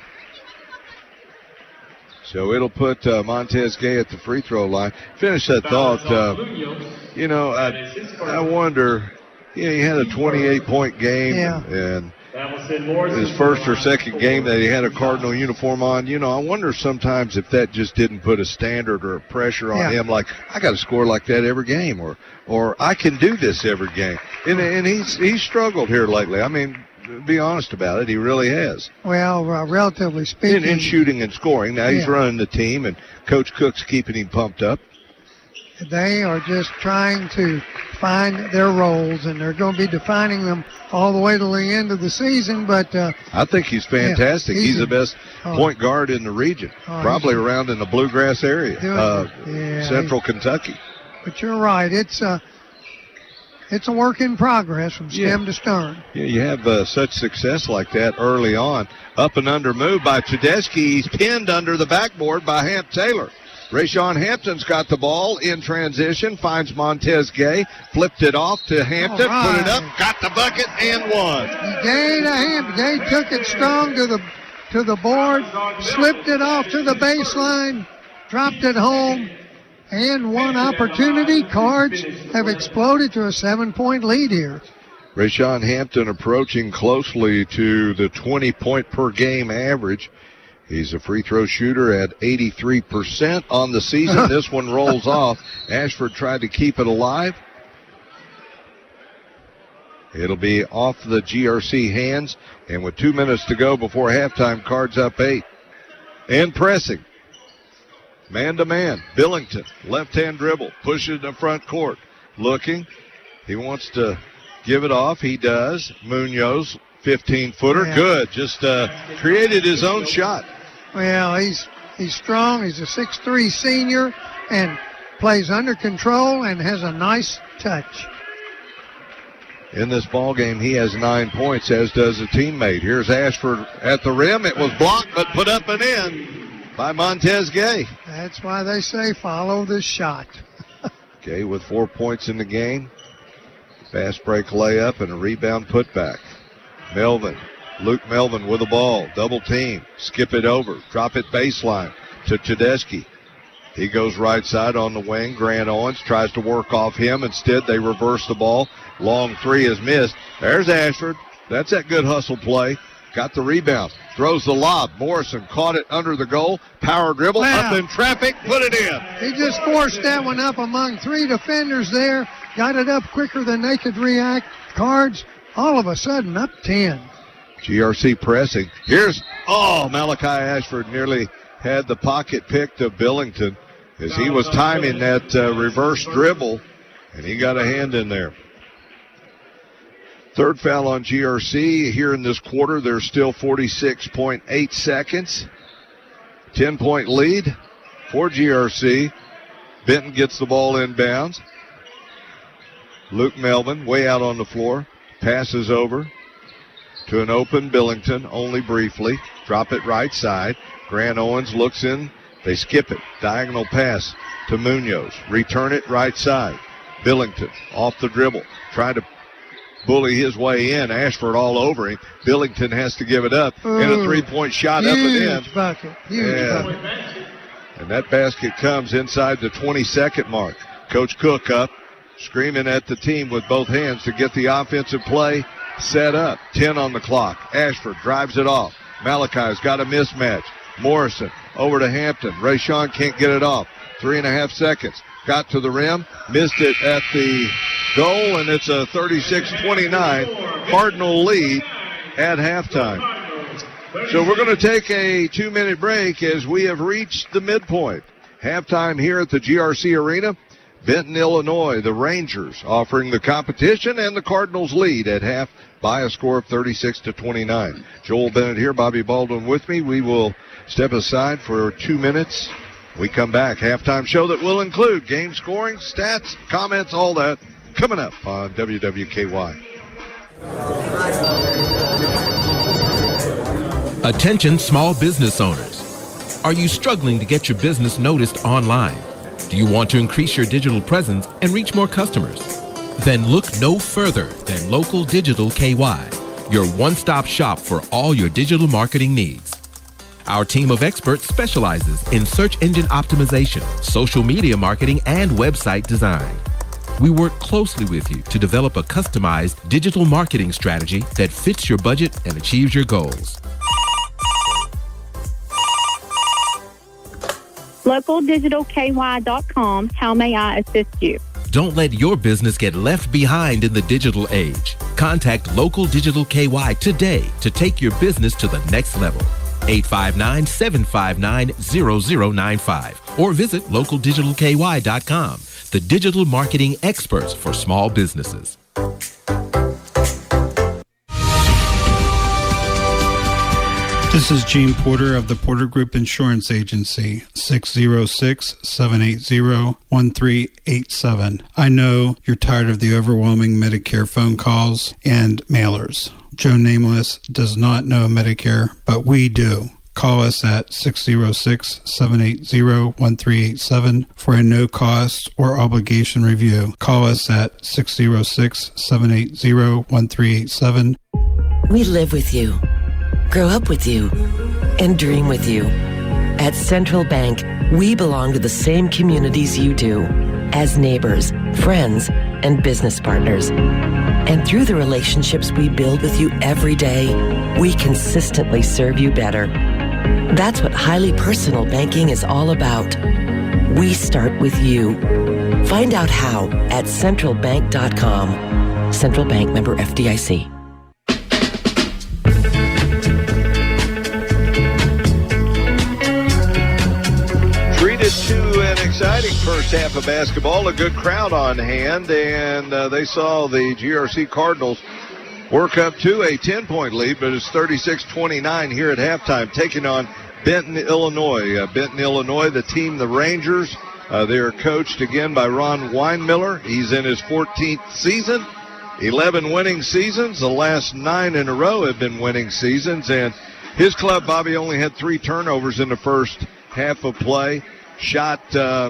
So it'll put uh, Montez Gay at the free throw line. Finish that thought. Uh, you know, I, I wonder, you know, he had a twenty-eight point game, yeah. and his first or second game that he had a Cardinal uniform on. You know, I wonder sometimes if that just didn't put a standard or a pressure on yeah. him, like, I got to score like that every game, or or I can do this every game. And, and he's, he's struggled here lately. I mean, be honest about it, he really has. Well, uh, relatively speaking. In, in shooting and scoring. Now he's yeah. running the team, and Coach Cook's keeping him pumped up. They are just trying to find their roles, and they're going to be defining them all the way to the end of the season. But uh, I think he's fantastic. Yeah, he's, he's the best oh, point guard in the region, oh, probably around in the Bluegrass area, uh, yeah, Central Kentucky. But you're right. It's a, it's a work in progress from stem yeah. to stern. Yeah, you have uh, such success like that early on. Up and under move by Tedeschi. He's pinned under the backboard by Hamp Taylor. Rayshawn Hampton's got the ball in transition, finds Montez Gay, flipped it off to Hampton, right. put it up, got the bucket, and won. Gay to Hampton. Gay took it strong to the to the board, slipped it off to the baseline, dropped it home, and one opportunity. Cards have exploded to a seven-point lead here. Rayshawn Hampton approaching closely to the twenty point per game average. He's a free throw shooter at eighty-three percent on the season. This one rolls off. Ashford tried to keep it alive. It'll be off the G R C hands. And with two minutes to go before halftime, Cards up eight. And pressing. Man to man. Billington, left-hand dribble. Pushes the front court. Looking. He wants to give it off. He does. Munoz, fifteen-footer. Yeah. Good. Just uh, created his own shot. Well, he's he's strong. He's a six three senior and plays under control and has a nice touch. In this ball game, he has nine points, as does a teammate. Here's Ashford at the rim. It was blocked, but put up and in by Montez Gay. That's why they say follow the shot. Gay with four points in the game. Fast break layup and a rebound putback. Melvin. Luke Melvin with the ball. Double team. Skip it over. Drop it baseline to Tedeschi. He goes right side on the wing. Grant Owens tries to work off him. Instead, they reverse the ball. Long three is missed. There's Ashford. That's that good hustle play. Got the rebound. Throws the lob. Morrison caught it under the goal. Power dribble. Wow. Up in traffic. Put it in. He just forced that one up among three defenders there. Got it up quicker than they could react. Cards, all of a sudden, up ten. G R C pressing. Here's, oh, Malachi Ashford nearly had the pocket picked of Billington as he was timing that uh, reverse dribble, and he got a hand in there. Third foul on G R C here in this quarter. There's still forty-six point eight seconds. ten-point lead for G R C. Benton gets the ball inbounds. Luke Melvin way out on the floor. Passes over to an open Billington, only briefly. Drop it right side. Grant Owens looks in. They skip it. Diagonal pass to Munoz. Return it right side. Billington off the dribble. Trying to bully his way in. Ashford all over him. Billington has to give it up. Ooh, and a three-point shot up and in. Huge bucket. Huge and, bucket. And that basket comes inside the twenty-second mark. Coach Cook up, screaming at the team with both hands to get the offensive play set up. ten on the clock. Ashford drives it off. Malachi's got a mismatch. Morrison over to Hampton. Rayshawn can't get it off. Three and a half seconds. Got to the rim. Missed it at the goal, and it's a thirty-six twenty-nine Cardinal lead at halftime. So we're going to take a two-minute break as we have reached the midpoint. Halftime here at the G R C Arena. Benton, Illinois, the Rangers offering the competition, and the Cardinals lead at half by a score of thirty-six to twenty-nine. Joel Bennett here, Bobby Baldwin with me. We will step aside for two minutes. We come back. Halftime show that will include game scoring, stats, comments, all that coming up on W W K Y. Attention small business owners. Are you struggling to get your business noticed online? Do you want to increase your digital presence and reach more customers? Then look no further than Local Digital K Y, your one-stop shop for all your digital marketing needs. Our team of experts specializes in search engine optimization, social media marketing, and website design. We work closely with you to develop a customized digital marketing strategy that fits your budget and achieves your goals. local digital k y dot com. How may I assist you? Don't let your business get left behind in the digital age. Contact Local Digital K Y today to take your business to the next level. eight five nine, seven five nine, zero zero nine five or visit local digital k y dot com, the digital marketing experts for small businesses. This is Gene Porter of the Porter Group Insurance Agency, six oh six, seven eight zero, one three eight seven. I know you're tired of the overwhelming Medicare phone calls and mailers. Joe Nameless does not know Medicare, but we do. Call us at six oh six, seven eight zero, one three eight seven for a no-cost or obligation review. Call us at six oh six, seven eight zero, one three eight seven. We live with you, grow up with you, and dream with you. At Central Bank, we belong to the same communities you do, as neighbors, friends, and business partners. And through the relationships we build with you every day, we consistently serve you better. That's what highly personal banking is all about. We start with you. Find out how at central bank dot com. Central Bank, member F D I C. Treated to an exciting first half of basketball, a good crowd on hand, and uh, they saw the G R C Cardinals work up to a ten-point lead, but it's thirty-six twenty-nine here at halftime, taking on Benton, Illinois. Uh, Benton, Illinois, the team, the Rangers, uh, they are coached again by Ron Weinmiller. He's in his fourteenth season, eleven winning seasons. The last nine in a row have been winning seasons, and his club, Bobby, only had three turnovers in the first half of play. Shot uh,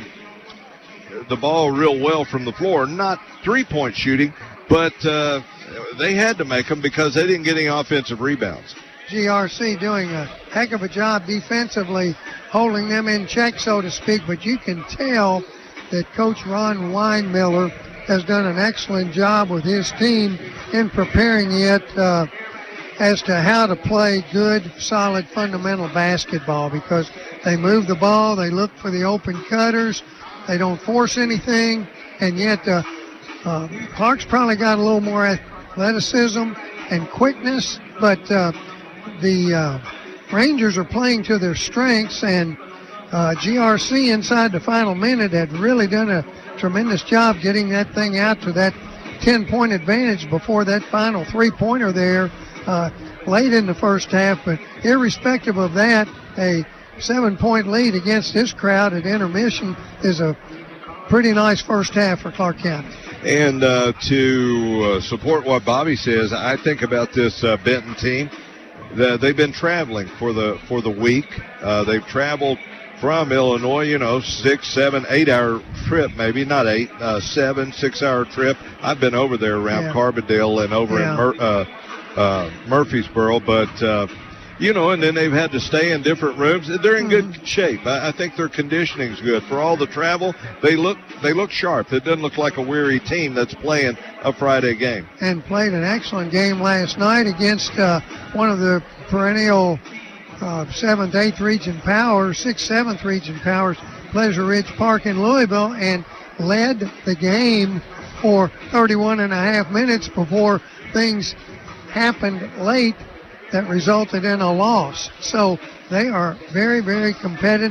the ball real well from the floor. Not three-point shooting, but uh, they had to make them because they didn't get any offensive rebounds. G R C doing a heck of a job defensively, holding them in check, so to speak, but you can tell that Coach Ron Weinmiller has done an excellent job with his team in preparing it uh, as to how to play good, solid, fundamental basketball, because they move the ball, they look for the open cutters, they don't force anything, and yet uh, uh, Clark's probably got a little more athleticism and quickness, but uh, the uh, Rangers are playing to their strengths, and uh, G R C inside the final minute had really done a tremendous job getting that thing out to that ten-point advantage before that final three-pointer there uh, late in the first half. But irrespective of that, a seven-point lead against this crowd at intermission is a pretty nice first half for Clark County. And uh, to uh, support what Bobby says, I think about this uh, Benton team. The, they've been traveling for the for the week. Uh, they've traveled from Illinois, you know, six, seven, eight-hour trip, maybe not eight, uh, seven, six-hour trip. I've been over there around yeah. Carbondale and over yeah. in Mur- uh, uh, Murfreesboro, but uh, you know, and then they've had to stay in different rooms. They're in mm-hmm. good shape. I, I think their conditioning's good for all the travel. They look they look sharp. It doesn't look like a weary team that's playing a Friday game. And played an excellent game last night against uh, one of the perennial uh, seventh, eighth region powers, sixth, seventh region powers, Pleasure Ridge Park in Louisville, and led the game for thirty-one and a half minutes before things happened late that resulted in a loss. So they are very, very competitive.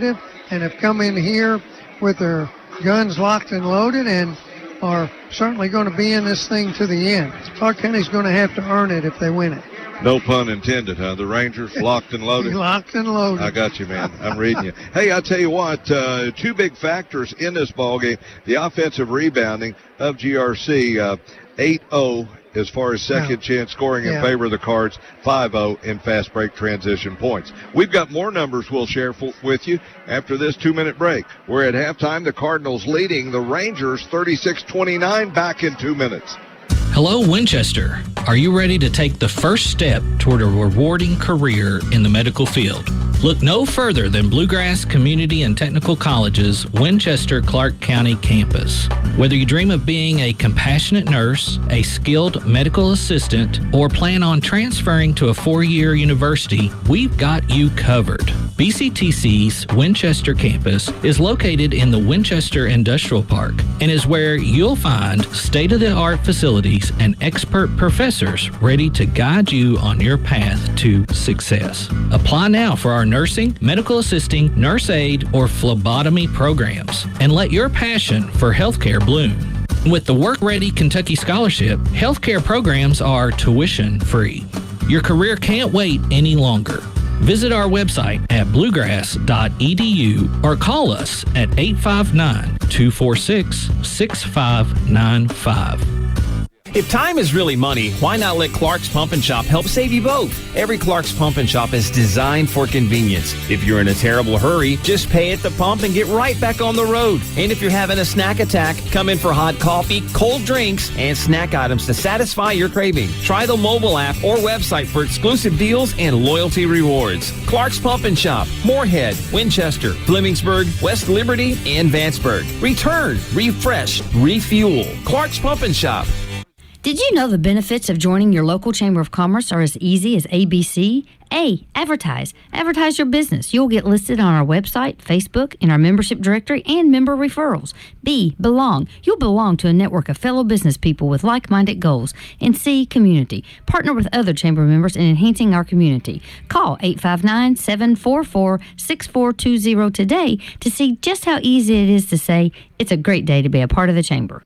and have come in here with their guns locked and loaded and are certainly going to be in this thing to the end. Clark County's going to have to earn it if they win it. No pun intended, huh? The Rangers locked and loaded. Locked and loaded. I got you, man. I'm reading you. Hey, I'll tell you what, uh, two big factors in this ballgame. The offensive rebounding of G R C, uh, eight oh as far as second yeah. chance scoring in yeah. favor of the Cards, five oh in fast break transition points. We've got more numbers we'll share f- with you after this two-minute break. We're at halftime. The Cardinals leading the Rangers thirty-six twenty-nine. Back in two minutes. Hello, Winchester. Are you ready to take the first step toward a rewarding career in the medical field? Look no further than Bluegrass Community and Technical College's Winchester Clark County campus. Whether you dream of being a compassionate nurse, a skilled medical assistant, or plan on transferring to a four-year university, we've got you covered. B C T C's Winchester campus is located in the Winchester Industrial Park and is where you'll find state-of-the-art facilities and expert professors ready to guide you on your path to success. Apply now for our nursing, medical assisting, nurse aid, or phlebotomy programs and let your passion for healthcare bloom. With the Work Ready Kentucky Scholarship, healthcare programs are tuition free. Your career can't wait any longer. Visit our website at bluegrass dot e d u or call us at eight five nine, two four six, six five nine five. If time is really money, why not let Clark's Pump and Shop help save you both? Every Clark's Pump and Shop is designed for convenience. If you're in a terrible hurry, just pay at the pump and get right back on the road. And if you're having a snack attack, come in for hot coffee, cold drinks, and snack items to satisfy your craving. Try the mobile app or website for exclusive deals and loyalty rewards. Clark's Pump and Shop, Moorhead, Winchester, Flemingsburg, West Liberty, and Vanceburg. Return, refresh, refuel. Clark's Pump and Shop. Did you know the benefits of joining your local Chamber of Commerce are as easy as A B C? A. Advertise. Advertise your business. You'll get listed on our website, Facebook, in our membership directory, and member referrals. B. Belong. You'll belong to a network of fellow business people with like-minded goals. And C. Community. Partner with other Chamber members in enhancing our community. Call eight five nine, seven four four, six four two zero today to see just how easy it is to say, it's a great day to be a part of the Chamber.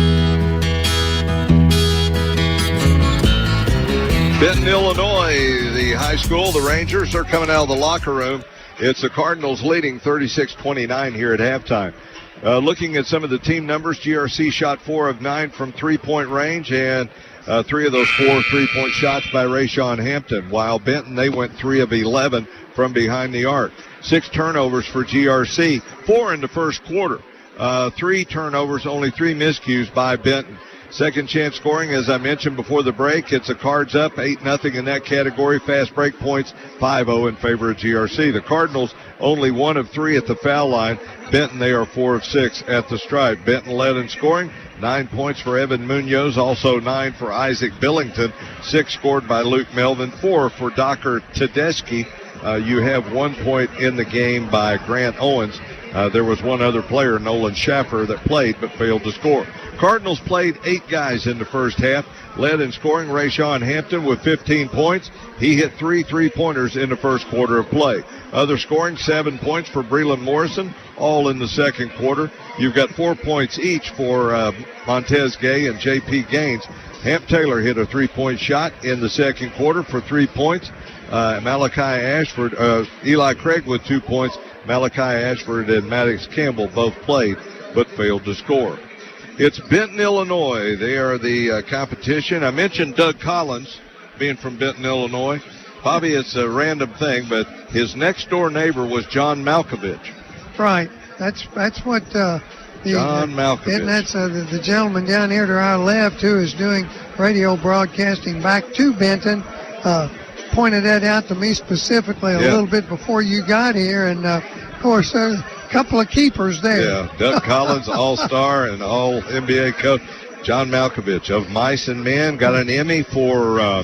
Benton, Illinois, the high school, the Rangers are coming out of the locker room. It's the Cardinals leading thirty-six twenty-nine here at halftime. Uh, looking at some of the team numbers, G R C shot four of nine from three-point range, and uh, three of those four three-point shots by Rayshawn Hampton, while Benton, they went three of eleven from behind the arc. Six turnovers for G R C, four in the first quarter. Uh, three turnovers, only three miscues by Benton. Second chance scoring, as I mentioned before the break, it's the Cards up eight nothing in that category. Fast break points, five oh in favor of G R C. The Cardinals only one of three at the foul line. Benton, they are four of six at the stripe. Benton led in scoring, nine points for Evan Munoz, also nine for Isaac Billington, six scored by Luke Melvin, four for Docker Tedeschi. Uh, you have one point in the game by Grant Owens. Uh, there was one other player, Nolan Schaffer, that played but failed to score. Cardinals played eight guys in the first half. Led in scoring, Rayshawn Hampton with fifteen points. He hit three three-pointers in the first quarter of play. Other scoring, seven points for Breland Morrison, all in the second quarter. You've got four points each for uh, Montez Gay and J P Gaines. Hamp Taylor hit a three-point shot in the second quarter for three points. Uh, Malachi Ashford, uh, Eli Craig with two points. Malachi Ashford and Maddox Campbell both played but failed to score. It's Benton, Illinois. They are the uh, competition. I mentioned Doug Collins being from Benton, Illinois. Bobby, it's a random thing, but his next-door neighbor was John Malkovich. Right. That's that's what uh, the, John Malkovich. And that's uh, the, the gentleman down here to our left who is doing radio broadcasting back to Benton. Uh, pointed that out to me specifically a yeah. little bit before you got here, and uh, of course there's a couple of keepers there. Yeah, Doug Collins, all-star and all N B A coach. John Malkovich of Mice and Men got an Emmy for uh,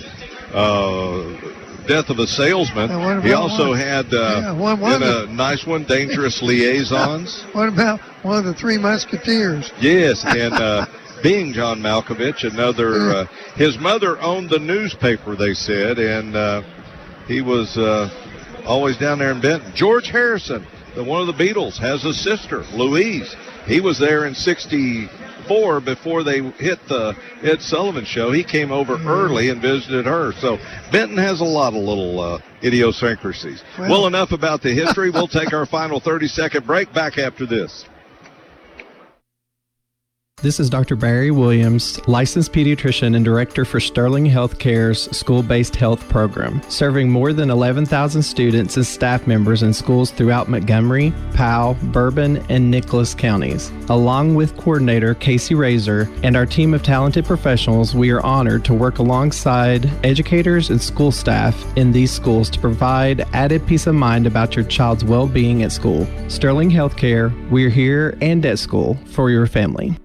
uh, Death of a Salesman. Uh, he also one? had uh, yeah, one, one in a nice one, Dangerous Liaisons. What about one of the Three Musketeers? Yes, and uh, being John Malkovich, another, uh, his mother owned the newspaper, they said, and uh, he was uh, always down there in Benton. George Harrison the, one of the Beatles has a sister, Louise. He was there in sixty-four before they hit the Ed Sullivan Show. He came over early and visited her. So Benton has a lot of little uh, idiosyncrasies. Well, well, enough about the history. We'll take our final thirty-second break. Back after this. This is Doctor Barry Williams, licensed pediatrician and director for Sterling Healthcare's school-based health program, serving more than eleven thousand students and staff members in schools throughout Montgomery, Powell, Bourbon, and Nicholas counties. Along with coordinator Casey Razor and our team of talented professionals, we are honored to work alongside educators and school staff in these schools to provide added peace of mind about your child's well-being at school. Sterling Healthcare, we're here and at school for your family.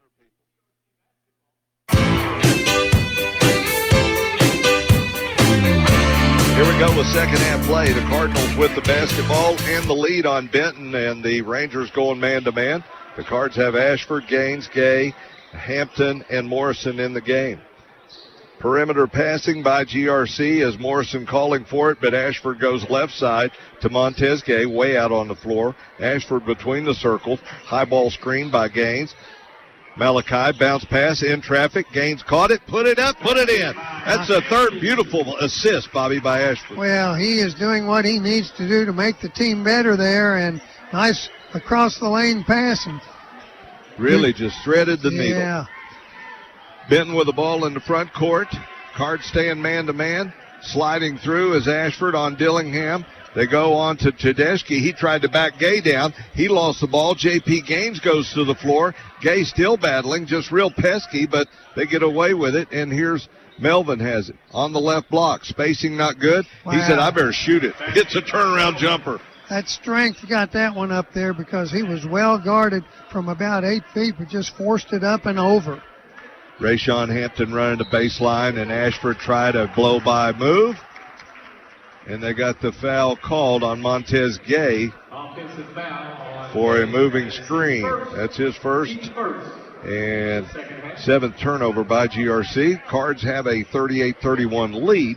Here we go with second half play. The Cardinals with the basketball and the lead on Benton, and the Rangers going man-to-man. The Cards have Ashford, Gaines, Gay, Hampton, and Morrison in the game. Perimeter passing by G R C as Morrison calling for it, but Ashford goes left side to Montez Gay, way out on the floor. Ashford between the circles. High ball screen by Gaines. Malachi, bounce pass in traffic. Gaines caught it, put it up, put it in. That's a third beautiful assist, Bobby, by Ashford. Well, he is doing what he needs to do to make the team better there, and nice across the lane pass. And really just threaded the yeah. needle. Benton with the ball in the front court. Cards staying man-to-man. Sliding through is Ashford on Dillingham. They go on to Tedeschi. He tried to back Gay down. He lost the ball. J P. Gaines goes to the floor. Gay still battling, just real pesky, but they get away with it. And here's Melvin has it on the left block. Spacing not good. Wow. He said, I better shoot it. It's a turnaround jumper. That strength got that one up there because he was well guarded from about eight feet, but just forced it up and over. Rayshawn Hampton running the baseline, and Ashford tried a blow-by move. And they got the foul called on Montez Gay for a moving screen. That's his first and seventh turnover by G R C. Cards have a thirty-eight thirty-one lead.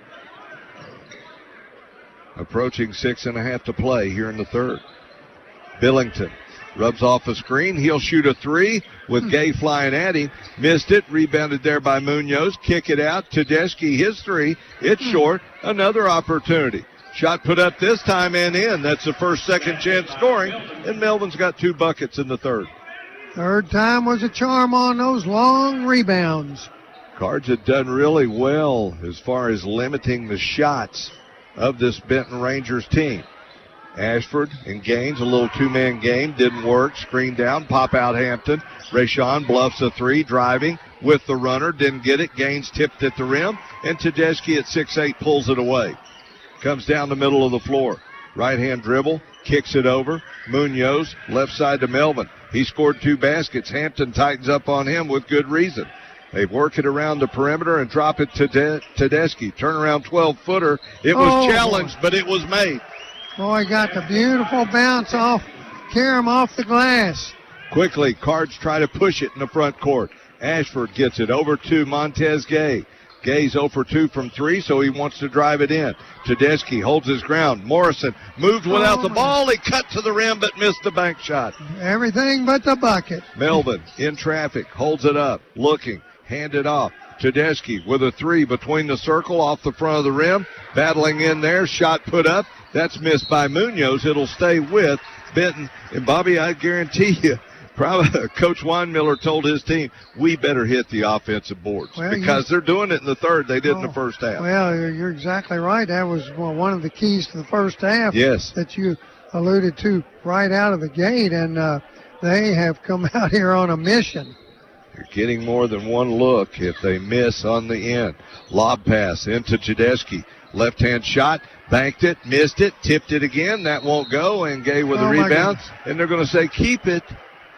Approaching six and a half to play here in the third. Billington rubs off a screen. He'll shoot a three with Gay flying at him. Missed it. Rebounded there by Munoz. Kick it out. Tedeschi, his three. It's short. Another opportunity. Shot put up this time and in. That's the first second chance scoring. And Melvin's got two buckets in the third. Third time was a charm on those long rebounds. Cards have done really well as far as limiting the shots of this Benton Rangers team. Ashford and Gaines, a little two-man game, didn't work. Screen down, pop out Hampton. Rayshawn bluffs a three, driving with the runner, didn't get it. Gaines tipped at the rim, and Tedeschi at six eight pulls it away. Comes down the middle of the floor. Right-hand dribble, kicks it over. Munoz, left side to Melvin. He scored two baskets. Hampton tightens up on him with good reason. They work it around the perimeter and drop it to De- Tedeschi. Turnaround twelve-footer. It was oh. challenged, but it was made. Boy, got the beautiful bounce off, carry him off the glass. Quickly, Cards try to push it in the front court. Ashford gets it over to Montez Gay. Gay's zero for two from three, so he wants to drive it in. Tedeschi holds his ground. Morrison moved without oh, the ball. He cut to the rim but missed the bank shot. Everything but the bucket. Melvin in traffic, holds it up, looking, hand it off. Tedeschi with a three between the circle off the front of the rim. Battling in there, shot put up. That's missed by Munoz. It'll stay with Benton. And Bobby, I guarantee you, probably Coach Weinmiller told his team, we better hit the offensive boards well, because they're doing it in the third. They did oh, in the first half. Well, you're exactly right. That was well, one of the keys to the first half yes. that you alluded to right out of the gate. And uh, they have come out here on a mission. You're getting more than one look if they miss on the end. Lob pass into Tedeschi. Left-hand shot, banked it, missed it, tipped it again. That won't go, and Gay with oh a rebound. And they're going to say keep it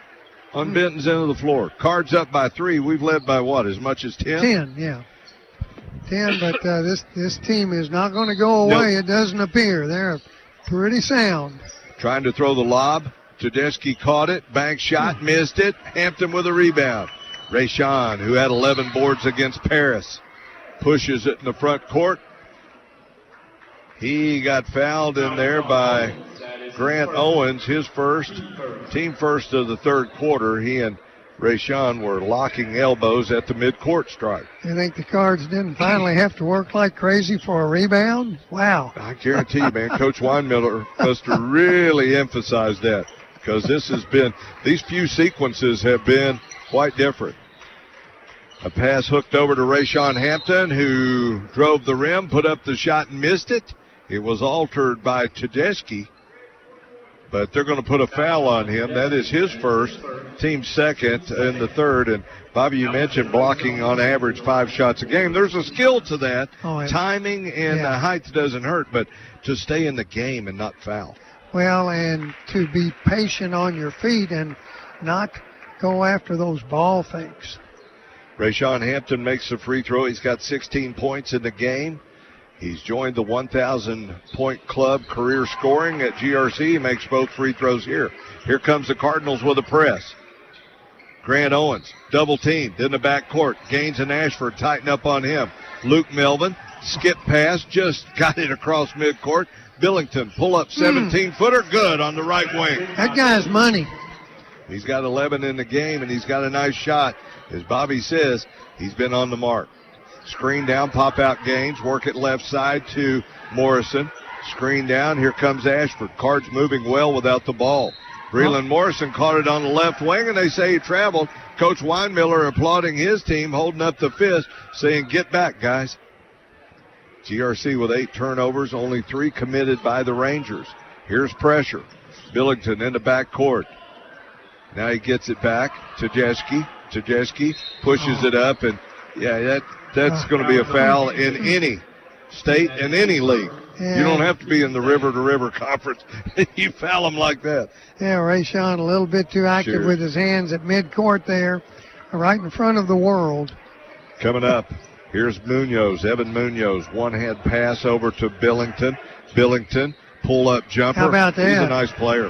on Benton's end of the floor. Cards up by three. We've led by what, as much as ten? Ten, yeah. Ten, but uh, this, this team is not going to go away. Nope. It doesn't appear. They're pretty sound. Trying to throw the lob. Tedeschi caught it, bank shot, missed it. Hampton with a rebound. Rayshawn, who had eleven boards against Paris, pushes it in the front court. He got fouled in there by Grant Owens, his first, team first of the third quarter. He and Rayshawn were locking elbows at the midcourt stripe. You think the Cards didn't finally have to work like crazy for a rebound? Wow. I guarantee you, man, Coach Weinmiller must have really emphasized that, because this has been, these few sequences have been quite different. A pass hooked over to Rayshawn Hampton, who drove the rim, put up the shot and missed it. It was altered by Tedeschi, but they're going to put a foul on him. That is his first, team second in the third. And Bobby, you mentioned blocking on average five shots a game. There's a skill to that. Oh, yeah. Timing and Yeah. uh, height doesn't hurt, but to stay in the game and not foul. Well, and to be patient on your feet and not go after those ball fakes. Rayshawn Hampton makes the free throw. He's got sixteen points in the game. He's joined the one thousand point club career scoring at G R C. He makes both free throws here. Here comes the Cardinals with a press. Grant Owens, double teamed in the backcourt. Gaines and Ashford tighten up on him. Luke Melvin, skip pass, just got it across midcourt. Billington, pull up seventeen footer, good on the right wing. That guy's money. He's got eleven in the game, and he's got a nice shot. As Bobby says, he's been on the mark. Screen down, pop out Gaines, work it left side to Morrison. Screen down, here comes Ashford. Cards moving well without the ball. Breland Morrison caught it on the left wing, and they say he traveled. Coach Weinmiller applauding his team, holding up the fist, saying, get back, guys. G R C with eight turnovers, only three committed by the Rangers. Here's pressure. Billington in the backcourt. Now he gets it back to Jeski. Tedeschi pushes it up, and yeah, that that's going to be a foul in any state and any league. Yeah. You don't have to be in the river-to-river conference. You foul them like that. Yeah, Rayshawn a little bit too active Sure. with his hands at midcourt there, right in front of the world. Coming up, here's Munoz, Evan Munoz, one-hand pass over to Billington. Billington, pull-up jumper. How about He's a that? nice player.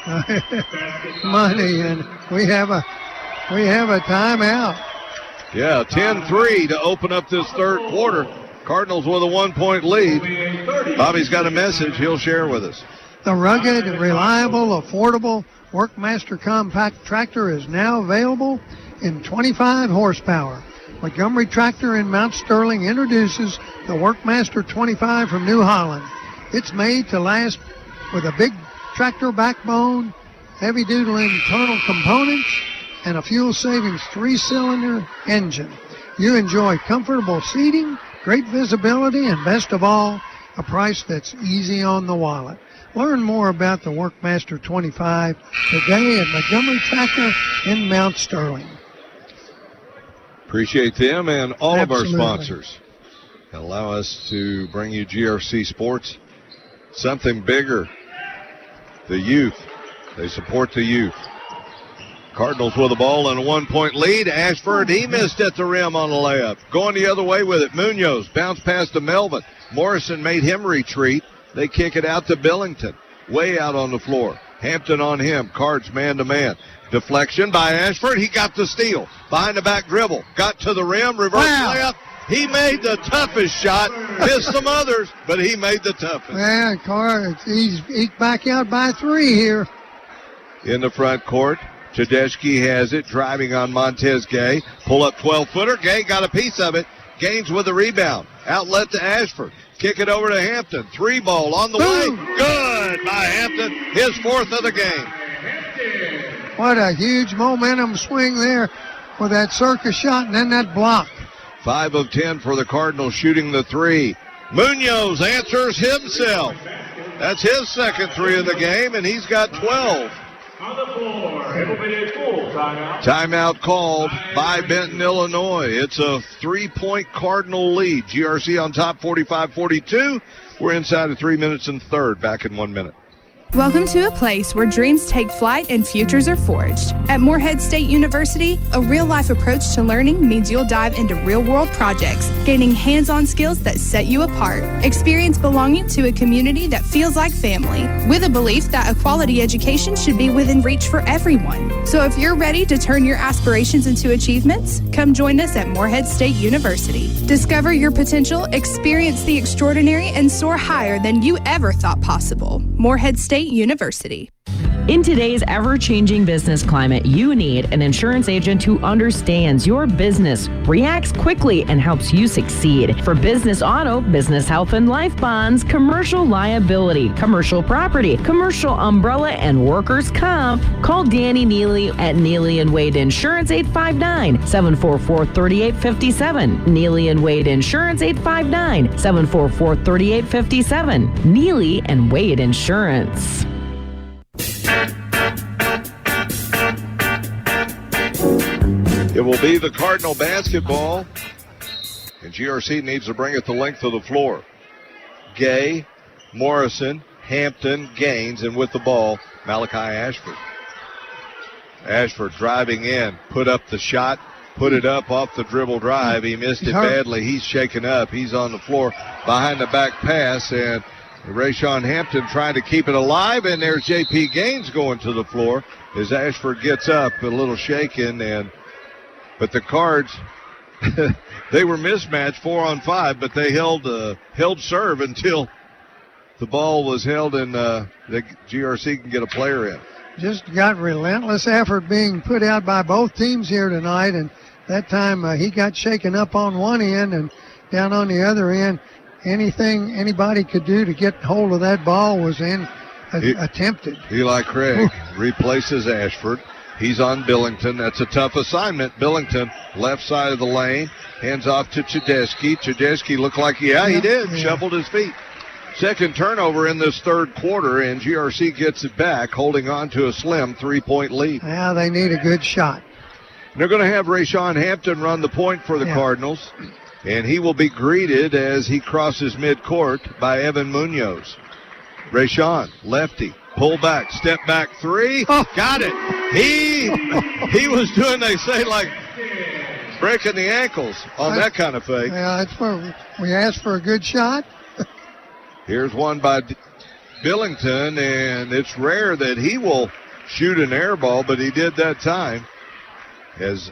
Money, and we have a we have a timeout. Yeah, ten three to open up this third quarter. Cardinals with a one-point lead. Bobby's got a message he'll share with us. The rugged, reliable, affordable Workmaster Compact Tractor is now available in twenty-five horsepower. Montgomery Tractor in Mount Sterling introduces the Workmaster twenty-five from New Holland. It's made to last with a big tractor backbone, heavy-duty internal components, and a fuel savings three-cylinder engine. You enjoy comfortable seating, great visibility, and best of all, a price that's easy on the wallet. Learn more about the Workmaster twenty-five today at Montgomery Tractor in Mount Sterling. Appreciate them and all Absolutely. of our sponsors. Allow us to bring you G R C Sports. Something bigger. The youth. They support the youth. Cardinals with the ball and a one-point lead. Ashford, he missed at the rim on the layup. Going the other way with it. Munoz bounced past to Melvin. Morrison made him retreat. They kick it out to Billington. Way out on the floor. Hampton on him. Cards man-to-man. Deflection by Ashford. He got the steal. Behind the back dribble. Got to the rim. Reverse Wow. layup. He made the toughest shot. Missed some others, but he made the toughest. Yeah, Carr, he's eked back out by three here. In the front court, Tedeschi has it, driving on Montez Gay. Pull up twelve-footer. Gay got a piece of it. Gaines with the rebound. Outlet to Ashford. Kick it over to Hampton. Three ball on the Boom. way. Good by Hampton. His fourth of the game. What a huge momentum swing there with that circus shot and then that block. Five of ten for the Cardinals shooting the three. Munoz answers himself. That's his second three of the game, and he's got twelve. Timeout called by Benton, Illinois. It's a three-point Cardinal lead. G R C on top forty-five forty-two. We're inside of three minutes and third. Back in one minute. Welcome to a place where dreams take flight and futures are forged. At Morehead State University, a real-life approach to learning means you'll dive into real-world projects, gaining hands-on skills that set you apart. Experience belonging to a community that feels like family, with a belief that a quality education should be within reach for everyone. So if you're ready to turn your aspirations into achievements, come join us at Morehead State University. Discover your potential, experience the extraordinary, and soar higher than you ever thought possible. Morehead State University. In today's ever-changing business climate, you need an insurance agent who understands your business, reacts quickly, and helps you succeed. For business auto, business health and life bonds, commercial liability, commercial property, commercial umbrella, and workers' comp, call Danny Neely at Neely and Wade Insurance eight five nine, seven four four, three eight five seven. Neely and Wade Insurance eight five nine, seven four four, three eight five seven. Neely and Wade Insurance. It will be the Cardinal basketball, and G R C needs to bring it the length of the floor. Gay, Morrison, Hampton, Gaines, and with the ball, Malachi Ashford. Ashford driving in, put up the shot, put it up off the dribble drive. He missed it badly. He's shaken up. He's on the floor behind the back pass, and Rayshawn Hampton trying to keep it alive, and there's J P Gaines going to the floor as Ashford gets up, a little shaken, and but the Cards, they were mismatched four on five, but they held uh, held serve until the ball was held, and uh, the G R C can get a player in. Just got relentless effort being put out by both teams here tonight, and that time uh, he got shaken up on one end and down on the other end. Anything anybody could do to get hold of that ball was in uh, he, attempted. Eli Craig replaces Ashford. He's on Billington. That's a tough assignment. Billington, left side of the lane, hands off to Chudesky. Chudesky looked like, yeah, he did, yeah. Shuffled his feet. Second turnover in this third quarter, and G R C gets it back, holding on to a slim three-point lead. Yeah, they need a good shot. They're going to have Rayshawn Hampton run the point for the yeah. Cardinals, and he will be greeted as he crosses midcourt by Evan Munoz. Rayshawn, lefty. Pull back, step back three. Oh. Got it. He he was doing, they say, like breaking the ankles on that kind of fake. Yeah, that's where we asked for a good shot. Here's one by Billington, and it's rare that he will shoot an air ball, but he did that time. As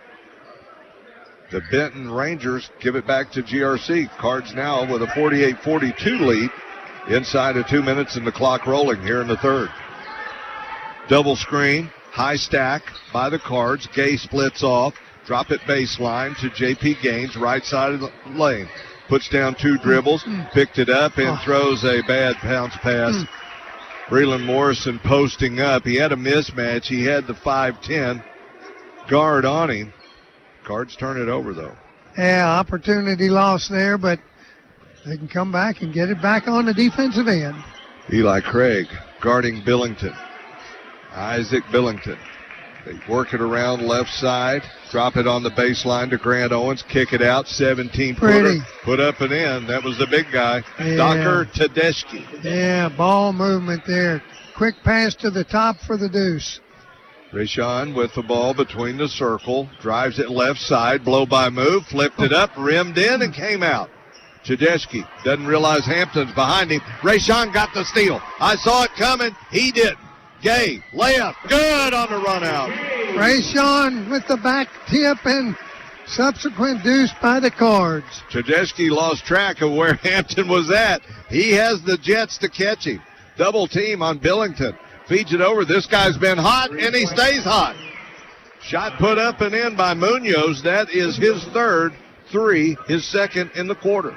the Benton Rangers give it back to G R C. Cards now with a forty-eight forty-two lead. Inside of two minutes and the clock rolling here in the third. Double screen, high stack by the Cards. Gay splits off, drop it baseline to J P Gaines, right side of the lane. Puts down two dribbles, picked it up and throws a bad bounce pass. Breland Morrison posting up. He had a mismatch. He had the five ten guard on him. Cards turn it over though. Yeah, opportunity lost there, but they can come back and get it back on the defensive end. Eli Craig guarding Billington. Isaac Billington. They work it around left side. Drop it on the baseline to Grant Owens. Kick it out. seventeen-footer. Put up and in. That was the big guy. Yeah. Docker Tedeschi. Yeah, ball movement there. Quick pass to the top for the deuce. Rayshawn with the ball between the circle. Drives it left side. Blow by move. Flipped it up. Rimmed in and came out. Tedeschi doesn't realize Hampton's behind him. Rayshawn got the steal. I saw it coming. He didn't. Gay, layup, good on the run out. Rayshawn with the back tip and subsequent deuce by the Cards. Tedeschi lost track of where Hampton was at. He has the Jets to catch him. Double team on Billington. Feeds it over. This guy's been hot, and he stays hot. Shot put up and in by Munoz. That is his third three, his second in the quarter.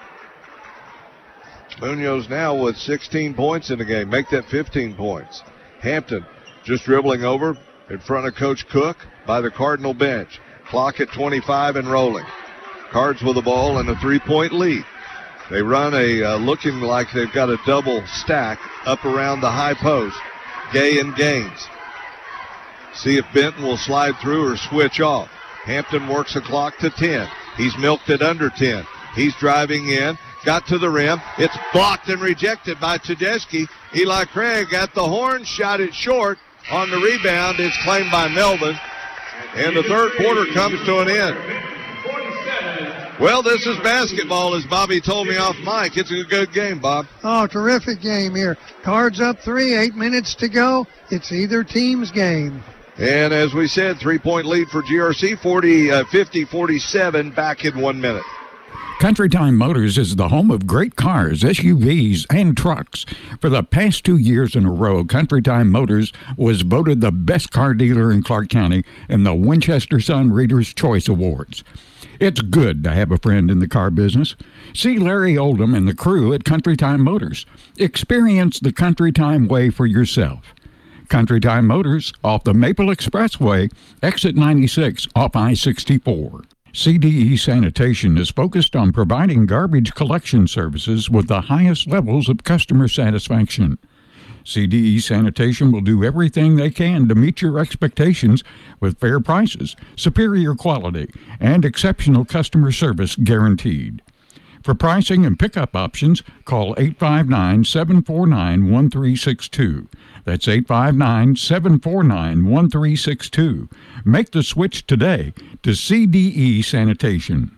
Munoz now with sixteen points in the game. Make that fifteen points. Hampton just dribbling over in front of Coach Cook by the Cardinal bench. Clock at twenty-five and rolling. Cards with the ball and a three-point lead. They run a uh, looking like they've got a double stack up around the high post. Gay and Gaines. See if Benton will slide through or switch off. Hampton works the clock to ten. He's milked it under ten. He's driving in. Got to the rim. It's blocked and rejected by Tedeschi. Eli Craig at the horn, shot it short. On the rebound, it's claimed by Melvin. And the third quarter comes to an end. Well, this is basketball, as Bobby told me off mic. It's a good game, Bob. Oh, terrific game here. Cards up three, eight minutes to go. It's either team's game. And as we said, three-point lead for G R C, forty, uh, fifty forty-seven, back in one minute. Country Time Motors is the home of great cars, S U Vs, and trucks. For the past two years in a row, Country Time Motors was voted the best car dealer in Clark County in the Winchester Sun Reader's Choice Awards. It's good to have a friend in the car business. See Larry Oldham and the crew at Country Time Motors. Experience the Country Time way for yourself. Country Time Motors, off the Maple Expressway, exit ninety-six off I sixty-four. C D E Sanitation is focused on providing garbage collection services with the highest levels of customer satisfaction. C D E Sanitation will do everything they can to meet your expectations with fair prices, superior quality, and exceptional customer service guaranteed. For pricing and pickup options, call eight five nine, seven four nine, one three six two. That's eight five nine, seven four nine, one three six two. Make the switch today to C D E Sanitation.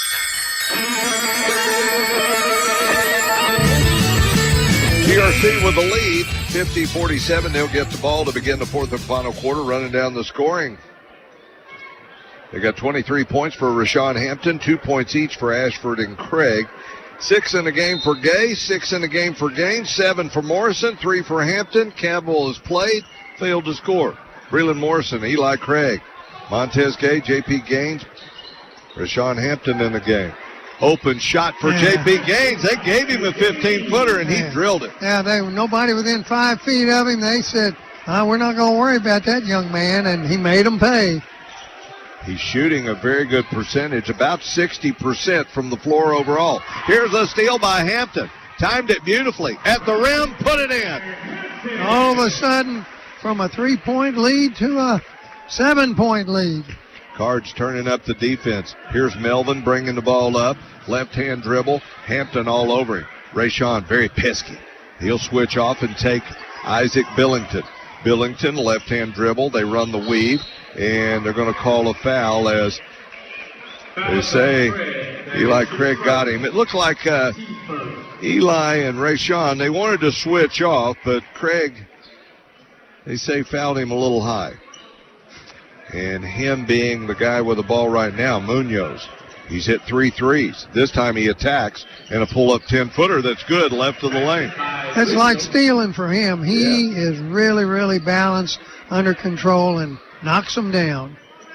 G R C with the lead, fifty forty-seven. They'll get the ball to begin the fourth and final quarter, running down the scoring. They got twenty-three points for Rashawn Hampton, two points each for Ashford and Craig. Six in the game for Gay, six in the game for Gaines, seven for Morrison, three for Hampton. Campbell has played, failed to score. Breland Morrison, Eli Craig, Montez Gay, J P Gaines, Rashawn Hampton in the game. Open shot for Yeah. J P Gaines. They gave him a fifteen-footer, and he Yeah. drilled it. Yeah, they nobody within five feet of him. They said, uh, we're not going to worry about that young man, and he made them pay. He's shooting a very good percentage, about sixty percent from the floor overall. Here's a steal by Hampton. Timed it beautifully. At the rim, put it in. All of a sudden, from a three-point lead to a seven-point lead. Cards turning up the defense. Here's Melvin bringing the ball up. Left-hand dribble. Hampton all over him. Rashawn very pesky. He'll switch off and take Isaac Billington. Billington, left-hand dribble. They run the weave, and they're going to call a foul as they say Eli Craig got him. It looked like uh, Eli and Rashawn, they wanted to switch off, but Craig, they say, fouled him a little high. And him being the guy with the ball right now, Munoz, he's hit three threes. This time he attacks and a pull-up ten-footer that's good left of the lane. That's like stealing for him. He is really, really balanced, under control, and knocks them down.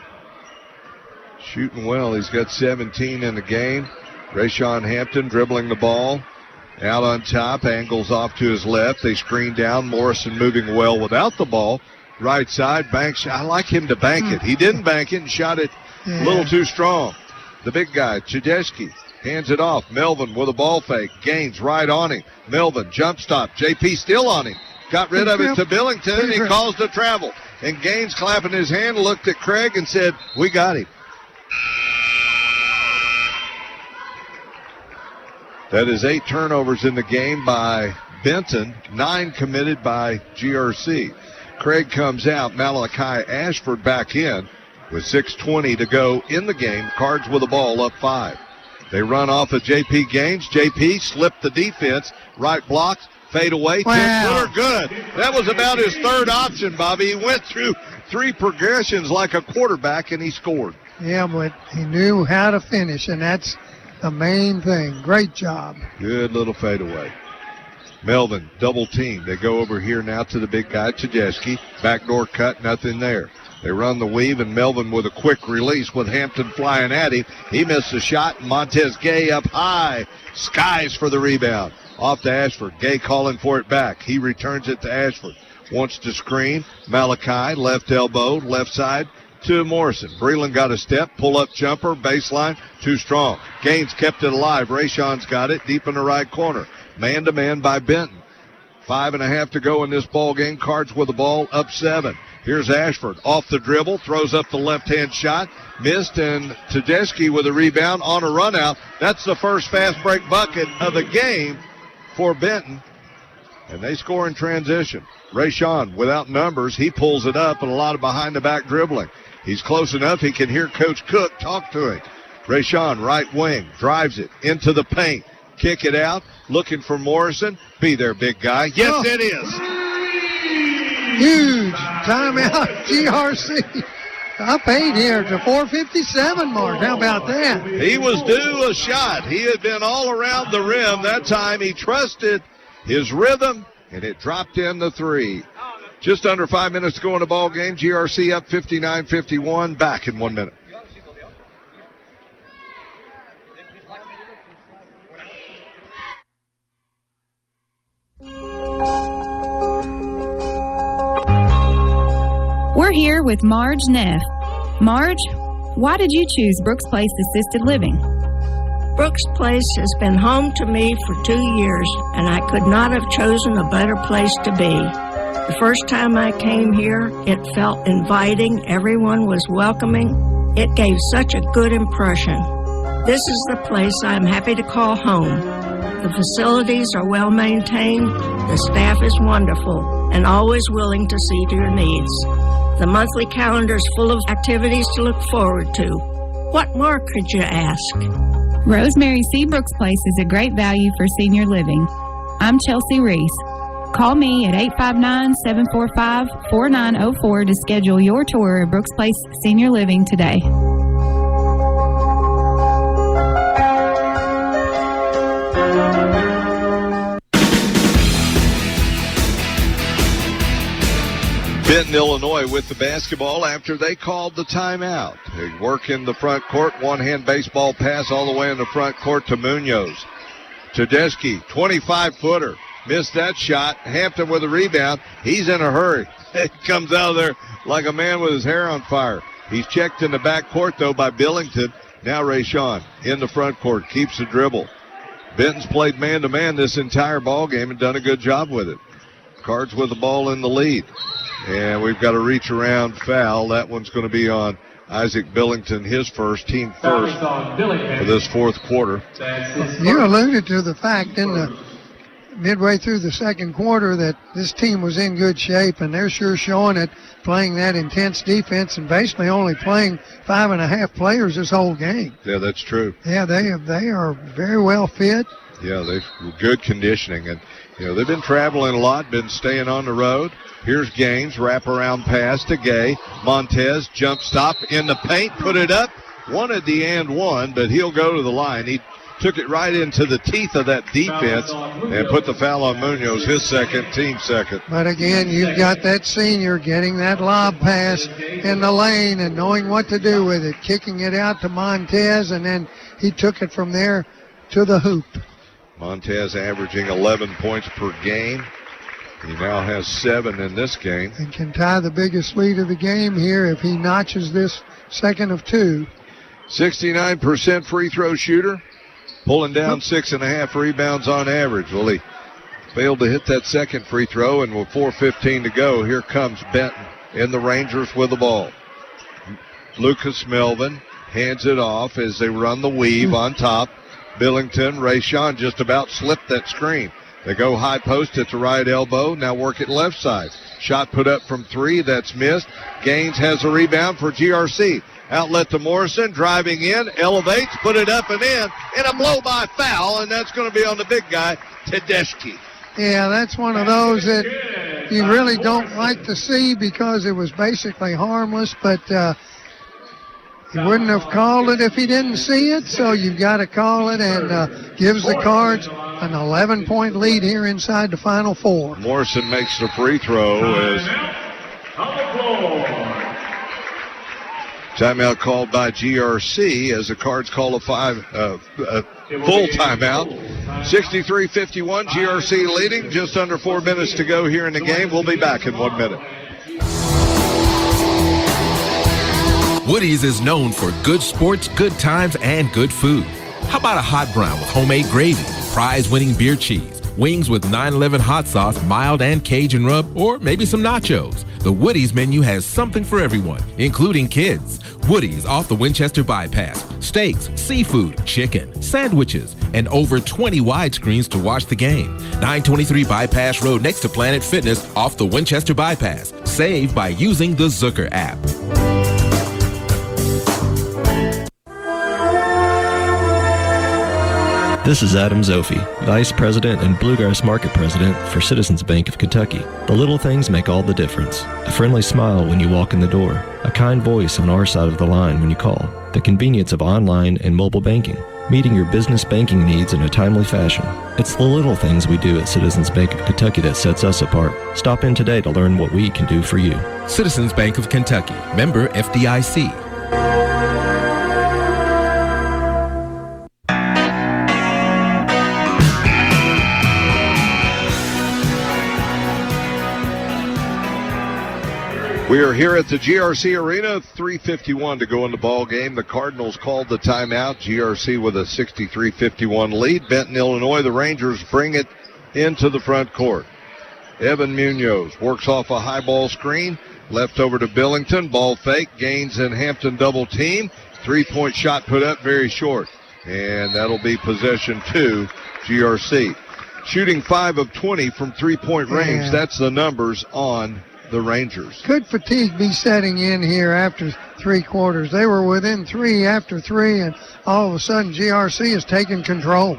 Shooting well. He's got seventeen in the game. Rashawn Hampton dribbling the ball. Out on top, angles off to his left. They screen down. Morrison moving well without the ball. Right side, banks. I like him to bank it. He didn't bank it and shot it a little too strong. The big guy, Chudesky, hands it off. Melvin with a ball fake. Gaines right on him. Melvin, jump stop. J P still on him. Got rid of it to Billington, and he calls the travel. And Gaines, clapping his hand, looked at Craig and said, we got him. That is eight turnovers in the game by Benton, nine committed by G R C. Craig comes out, Malachi Ashford back in with six twenty to go in the game. Cards with the ball up five. They run off of J P Gaines. J P slipped the defense, right blocks, fade away, Wow. ten-footer, good. That was about his third option, Bobby. He went through three progressions like a quarterback, and he scored. Yeah, but he knew how to finish, and that's the main thing. Great job. Good little fadeaway. Melvin, double team. They go over here now to the big guy, Chudesky. Backdoor cut, nothing there. They run the weave, and Melvin with a quick release with Hampton flying at him. He missed a shot, and Montez Gay up high. Skies for the rebound. Off to Ashford. Gay calling for it back. He returns it to Ashford. Wants to screen. Malachi, left elbow, left side to Morrison. Breland got a step, pull-up jumper, baseline, too strong. Gaines kept it alive. Rashawn's got it deep in the right corner. Man-to-man by Benton. Five and a half to go in this ball game. Cards with the ball, up seven. Here's Ashford off the dribble, throws up the left-hand shot, missed, and Tedeschi with a rebound on a run-out. That's the first fast break bucket of the game for Benton, and they score in transition. Rashawn, without numbers, he pulls it up and a lot of behind-the-back dribbling. He's close enough he can hear Coach Cook talk to him. Rashawn, right wing, drives it into the paint. Kick it out, looking for Morrison. Be there, big guy. Yes, Oh. it is. Huge timeout, G R C. up eight here to four fifty-seven mark. How about that? He was due a shot. He had been all around the rim. That time he trusted his rhythm, and it dropped in the three. Just under five minutes to go in the ball game. G R C up fifty-nine fifty-one. Back in one minute. We're here with Marge Neff. Marge, why did you choose Brooks Place Assisted Living? Brooks Place has been home to me for two years, and I could not have chosen a better place to be. The first time I came here, it felt inviting. Everyone was welcoming. It gave such a good impression. This is the place I'm happy to call home. The facilities are well maintained, the staff is wonderful, and always willing to see to your needs. The monthly calendar is full of activities to look forward to. What more could you ask? Rosemary C. Brooks Place is a great value for senior living. I'm Chelsea Reese. Call me at eight five nine, seven four five, four nine zero four to schedule your tour of Brooks Place Senior Living today. Benton, Illinois with the basketball after they called the timeout. They work in the front court, one-hand baseball pass all the way in the front court to Munoz. Tedeschi, twenty-five footer. Missed that shot. Hampton with a rebound. He's in a hurry. He comes out of there like a man with his hair on fire. He's checked in the back court, though, by Billington. Now Rayshawn in the front court. Keeps the dribble. Benton's played man-to-man this entire ball game and done a good job with it. Cards with the ball in the lead. And we've got a reach-around foul. That one's going to be on Isaac Billington, his first, team first for this fourth quarter. You alluded to the fact in the midway through the second quarter that this team was in good shape, and they're sure showing it, playing that intense defense and basically only playing five and a half players this whole game. Yeah, that's true. Yeah, they have, they are very well fit. Yeah, they've good conditioning, and you know they've been traveling a lot, been staying on the road. Here's Gaines, wraparound pass to Gay. Montez, jump stop in the paint, put it up. Wanted the and one, but he'll go to the line. He took it right into the teeth of that defense and put the foul on Munoz, his second, team second. But again, you've got that senior getting that lob pass in the lane and knowing what to do with it, kicking it out to Montez, and then he took it from there to the hoop. Montez averaging eleven points per game. He now has seven in this game. And can tie the biggest lead of the game here if he notches this second of two. sixty-nine percent free throw shooter, pulling down six and a half rebounds on average. Well, he failed to hit that second free throw, and with four fifteen to go, here comes Benton in the Rangers with the ball. Lucas Melvin hands it off as they run the weave on top. Billington, Rayshawn just about slipped that screen. They go high post at the right elbow. Now work it left side. Shot put up from three. That's missed. Gaines has a rebound for G R C. Outlet to Morrison. Driving in. Elevates. Put it up and in. And a blow-by foul. And that's going to be on the big guy, Tedeschi. Yeah, that's one of those that you really don't like to see because it was basically harmless. But uh, he wouldn't have called it if he didn't see it. So you've got to call it, and uh, gives the Cards an eleven-point lead here inside the final four. Morrison makes the free throw as timeout called by G R C as the Cards call a five uh, a full timeout. sixty-three fifty-one, G R C leading. Just under four minutes to go here in the game. We'll be back in one minute. Woody's is known for good sports, good times, and good food. How about a hot brown with homemade gravy, prize-winning beer cheese, wings with nine eleven hot sauce, mild and Cajun rub, or maybe some nachos? The Woody's menu has something for everyone, including kids. Woody's off the Winchester Bypass. Steaks, seafood, chicken, sandwiches, and over twenty widescreens to watch the game. nine twenty-three Bypass Road next to Planet Fitness off the Winchester Bypass. Save by using the Zucker app. This is Adam Zofi, Vice President and Bluegrass Market President for Citizens Bank of Kentucky. The little things make all the difference. A friendly smile when you walk in the door. A kind voice on our side of the line when you call. The convenience of online and mobile banking. Meeting your business banking needs in a timely fashion. It's the little things we do at Citizens Bank of Kentucky that sets us apart. Stop in today to learn what we can do for you. Citizens Bank of Kentucky, member F D I C. We are here at the G R C Arena, three fifty-one to go in the ball game. The Cardinals called the timeout. G R C with a sixty-three fifty-one lead. Benton, Illinois, the Rangers bring it into the front court. Evan Munoz works off a high ball screen, left over to Billington. Ball fake, Gaines and Hampton double team. Three-point shot put up very short, and that'll be possession two, G R C. Shooting five of twenty from three-point range. Yeah. That's the numbers on the Rangers. Could fatigue be setting in here after three quarters? They were within three after three, and all of a sudden G R C is taking control.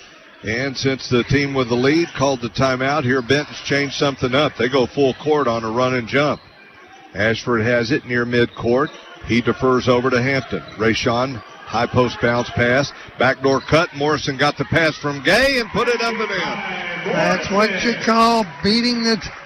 And since the team with the lead called the timeout, here Benton's changed something up. They go full court on a run and jump. Ashford has it near midcourt. He defers over to Hampton. Rayshawn, high post bounce pass. Backdoor cut. Morrison got the pass from Gay and put it up and in. That's what you call beating the t-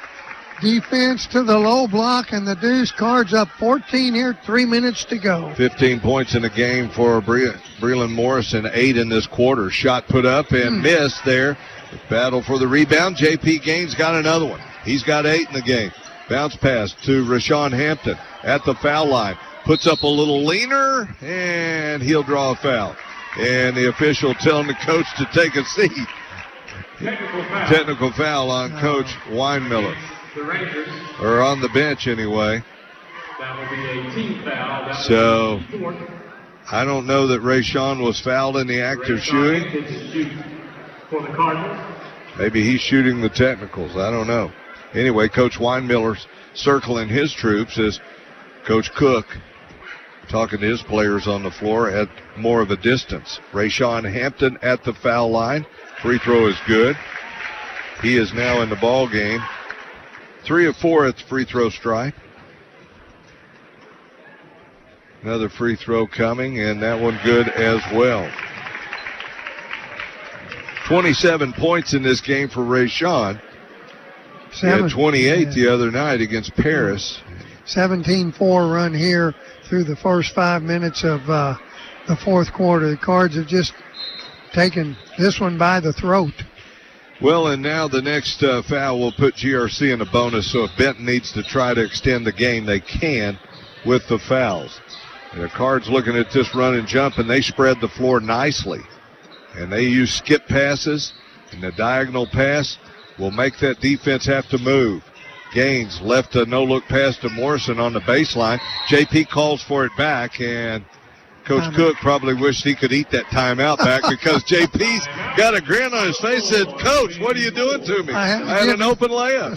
defense to the low block, and the Deuce Cards up fourteen here, three minutes to go. fifteen points in the game for Bre- Breland Morrison, eight in this quarter. Shot put up and Hmm. missed there. Battle for the rebound. J P Gaines got another one. He's got eight in the game. Bounce pass to Rashawn Hampton at the foul line. Puts up a little leaner, and he'll draw a foul. And the official telling the coach to take a seat. Technical foul. Technical foul on Coach Weinmiller. The Rangers, Or on the bench anyway. that will be a team foul. That So, will be fourth. I don't know that Rayshawn was fouled in the act of shooting. Hampton shoots for the Cardinals. Maybe he's shooting the technicals. I don't know. Anyway, Coach Weinmiller's circling his troops as Coach Cook talking to his players on the floor at more of a distance. Rayshawn Hampton at the foul line. Free throw is good. He is now in the ball game. Three of four at the free throw stripe. Another free throw coming, and that one good as well. twenty-seven points in this game for Rayshawn. He had Seven. twenty-eight Yeah. the other night against Paris. seventeen four run here through the first five minutes of uh, the fourth quarter. The Cards have just taken this one by the throat. Well, and now the next uh, foul will put G R C in a bonus, so if Benton needs to try to extend the game, they can with the fouls. And the Cards looking at this run and jump, and they spread the floor nicely. And they use skip passes, and the diagonal pass will make that defense have to move. Gaines left a no-look pass to Morrison on the baseline. J P calls for it back, and Coach Timeout. Cook probably wished he could eat that timeout back because J P's got a grin on his face and said, Coach, what are you doing to me? I I, haven't had given- an open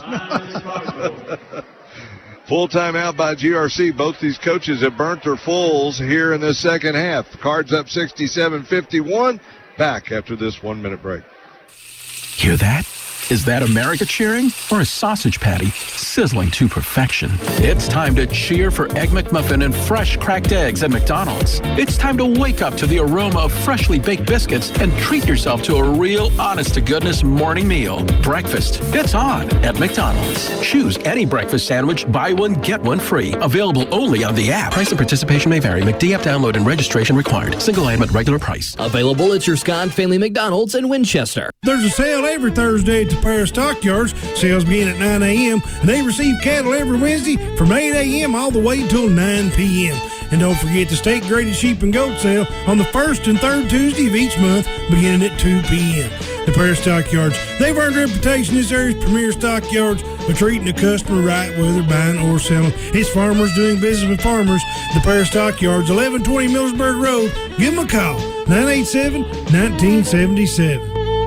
layup. Full timeout by G R C. Both these coaches have burnt their fulls here in the second half. Cards up sixty-seven fifty-one. Back after this one-minute break. Hear that? Is that America cheering or a sausage patty sizzling to perfection? It's time to cheer for Egg McMuffin and fresh cracked eggs at McDonald's. It's time to wake up to the aroma of freshly baked biscuits and treat yourself to a real honest-to-goodness morning meal. Breakfast, it's on at McDonald's. Choose any breakfast sandwich, buy one, get one free. Available only on the app. Price and participation may vary. McD app download and registration required. Single item at regular price. Available at your Scott Family McDonald's in Winchester. There's a sale every Thursday at the Paris Stockyards. Sales begin at nine a.m. and they receive cattle every Wednesday from eight a.m. all the way until nine p.m. And don't forget the state graded sheep and goat sale on the first and third Tuesday of each month beginning at two p.m. The Paris Stockyards, they've earned a reputation as this area's premier stockyards for treating the customer right whether buying or selling. It's farmers doing business with farmers. The Paris Stockyards, eleven twenty Millersburg Road. Give them a call, nine eight seven, one nine seven seven.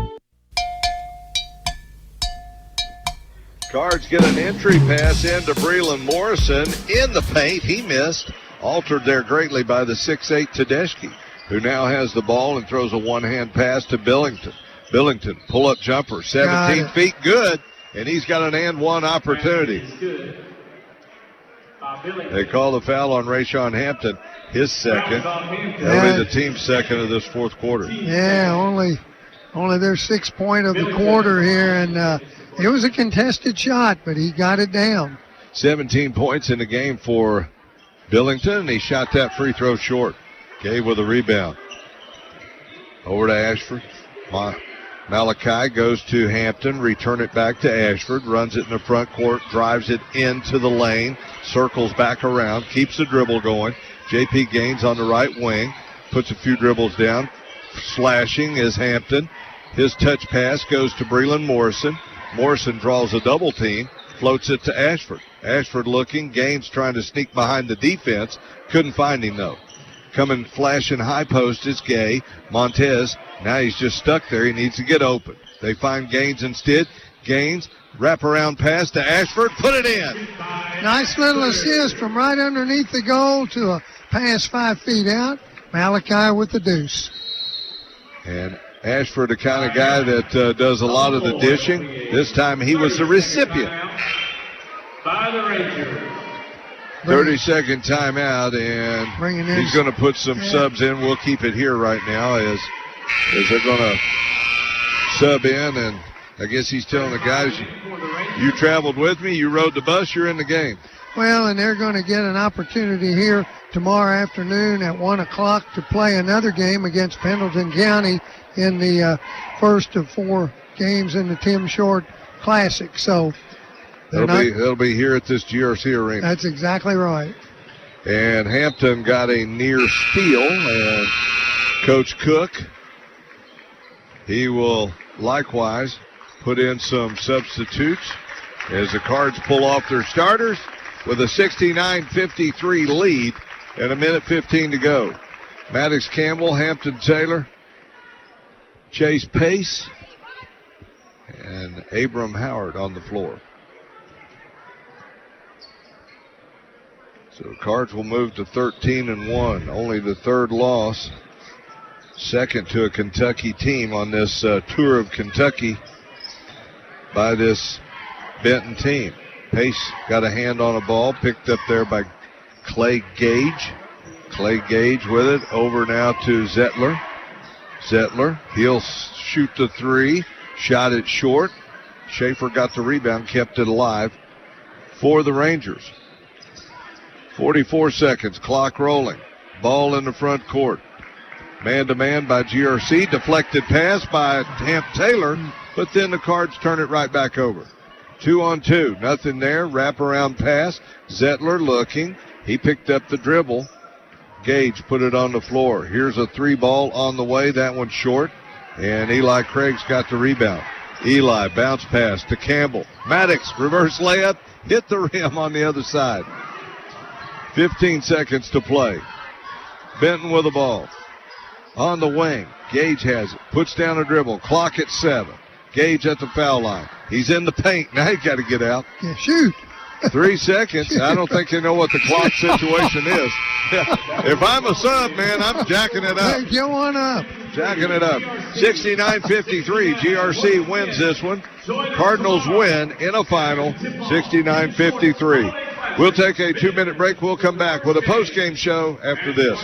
Cards get an entry pass into Breland Morrison in the paint. He missed. Altered there greatly by the six eight Tedeschi. who now has the ball and throws a one-hand pass to Billington. Billington, pull-up jumper, seventeen feet, good, and he's got an and one opportunity. They call the foul on Rayshawn Hampton, his second. That'll be the team's second of this fourth quarter. Yeah, only only their sixth point of the quarter here, and uh, it was a contested shot, but he got it down. seventeen points in the game for Billington, and he shot that free throw short. Gave with a rebound. Over to Ashford. Ma- Malachi goes to Hampton, return it back to Ashford, runs it in the front court, drives it into the lane, circles back around, keeps the dribble going. J P Gaines on the right wing, puts a few dribbles down. Slashing is Hampton. His touch pass goes to Breland Morrison. Morrison draws a double team, floats it to Ashford. Ashford looking, Gaines trying to sneak behind the defense. Couldn't find him though. Coming flashing high post is Gay. Montez, now he's just stuck there. He needs to get open. They find Gaines instead. Gaines, wraparound pass to Ashford, put it in. Nice little assist from right underneath the goal to a pass five feet out. Malachi with the deuce. And Ashford, the kind of guy that uh, does a lot of the dishing. This time he was the recipient. By the Rangers. thirty-second timeout, and he's going to put some yeah. subs in. We'll keep it here right now as, as they're going to sub in, and I guess he's telling the guys, you, you traveled with me, you rode the bus, you're in the game. Well, and they're going to get an opportunity here tomorrow afternoon at one o'clock to play another game against Pendleton County in the uh, first of four games in the Tim Short Classic. So It'll be, it'll be here at this G R C arena. That's exactly right. And Hampton got a near steal, and Coach Cook, he will likewise put in some substitutes as the Cards pull off their starters with a sixty-nine fifty-three lead and a minute fifteen to go. Maddox Campbell, Hampton Taylor, Chase Pace, and Abram Howard on the floor. So the Cards will move to thirteen and one, only the third loss, second to a Kentucky team on this uh, tour of Kentucky by this Benton team. Pace got a hand on a ball, picked up there by Clay Gage. Clay Gage with it, over now to Zettler. Zettler, he'll shoot the three, shot it short. Schaefer got the rebound, kept it alive for the Rangers. forty-four seconds, clock rolling. Ball in the front court. Man-to-man by G R C. Deflected pass by Hamp Taylor, but then the Cards turn it right back over. Two on two, nothing there. Wraparound pass. Zettler looking. He picked up the dribble. Gage put it on the floor. Here's a three ball on the way. That one's short, and Eli Craig's got the rebound. Eli, bounce pass to Campbell. Maddox, reverse layup, hit the rim on the other side. fifteen seconds to play. Benton with the ball. On the wing, Gage has it. Puts down a dribble. Clock at seven. Gage at the foul line. He's in the paint. Now he's got to get out. Yeah, shoot. Three seconds. Shoot. I don't think they know what the clock situation is. If I'm a sub, man, I'm jacking it up. Hey, get one up. Jacking it up. sixty-nine fifty-three. G R C wins this one. Cardinals win in a final, sixty-nine fifty-three. We'll take a two-minute break. We'll come back with a post-game show after this.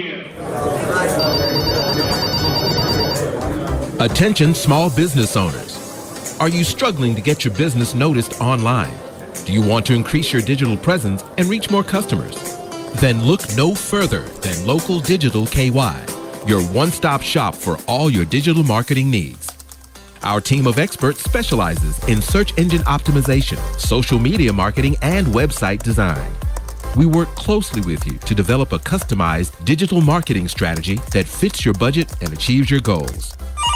Attention small business owners. Are you struggling to get your business noticed online? Do you want to increase your digital presence and reach more customers? Then look no further than Local Digital K Y, your one-stop shop for all your digital marketing needs. Our team of experts specializes in search engine optimization, social media marketing, and website design. We work closely with you to develop a customized digital marketing strategy that fits your budget and achieves your goals.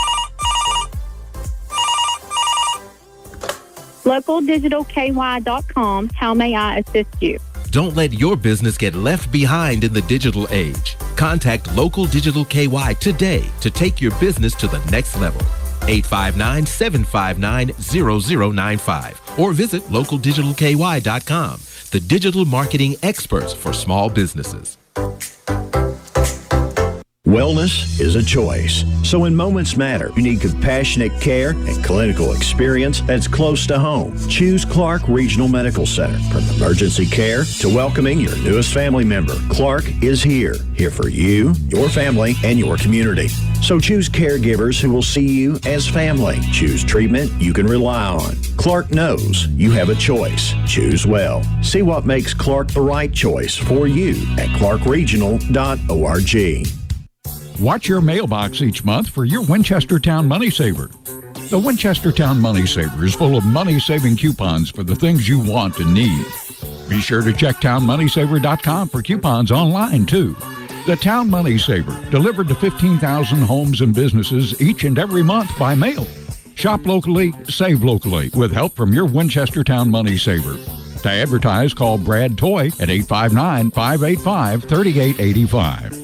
local digital k y dot com. How may I assist you? Don't let your business get left behind in the digital age. Contact Local Digital K Y today to take your business to the next level. eight five nine, seven five nine, zero zero nine five or visit local digital k y dot com, the digital marketing experts for small businesses. Wellness is a choice. So when moments matter, you need compassionate care and clinical experience that's close to home. Choose Clark Regional Medical Center. From emergency care to welcoming your newest family member, Clark is here. Here for you, your family, and your community. So choose caregivers who will see you as family. Choose treatment you can rely on. Clark knows you have a choice. Choose well. See what makes Clark the right choice for you at clark regional dot org. Watch your mailbox each month for your Winchestertown Money Saver. The Winchestertown Money Saver is full of money-saving coupons for the things you want and need. Be sure to check town money saver dot com for coupons online, too. The Town Money Saver, delivered to fifteen thousand homes and businesses each and every month by mail. Shop locally, save locally, with help from your Winchestertown Money Saver. To advertise, call Brad Toy at eight five nine, five eight five, three eight eight five.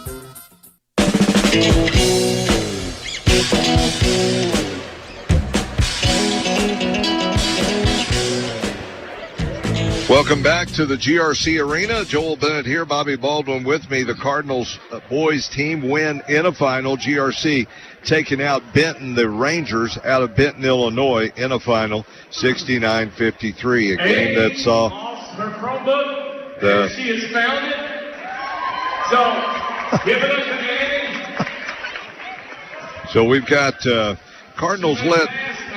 Welcome back to the G R C Arena. Joel Bennett here, Bobby Baldwin with me. The Cardinals uh, boys team win in a final. G R C taking out Benton, the Rangers, out of Benton, Illinois, in a final, sixty-nine fifty-three. A game that saw Her Chromebook, the and she has found it. So, give it up again. So we've got uh, Cardinals led.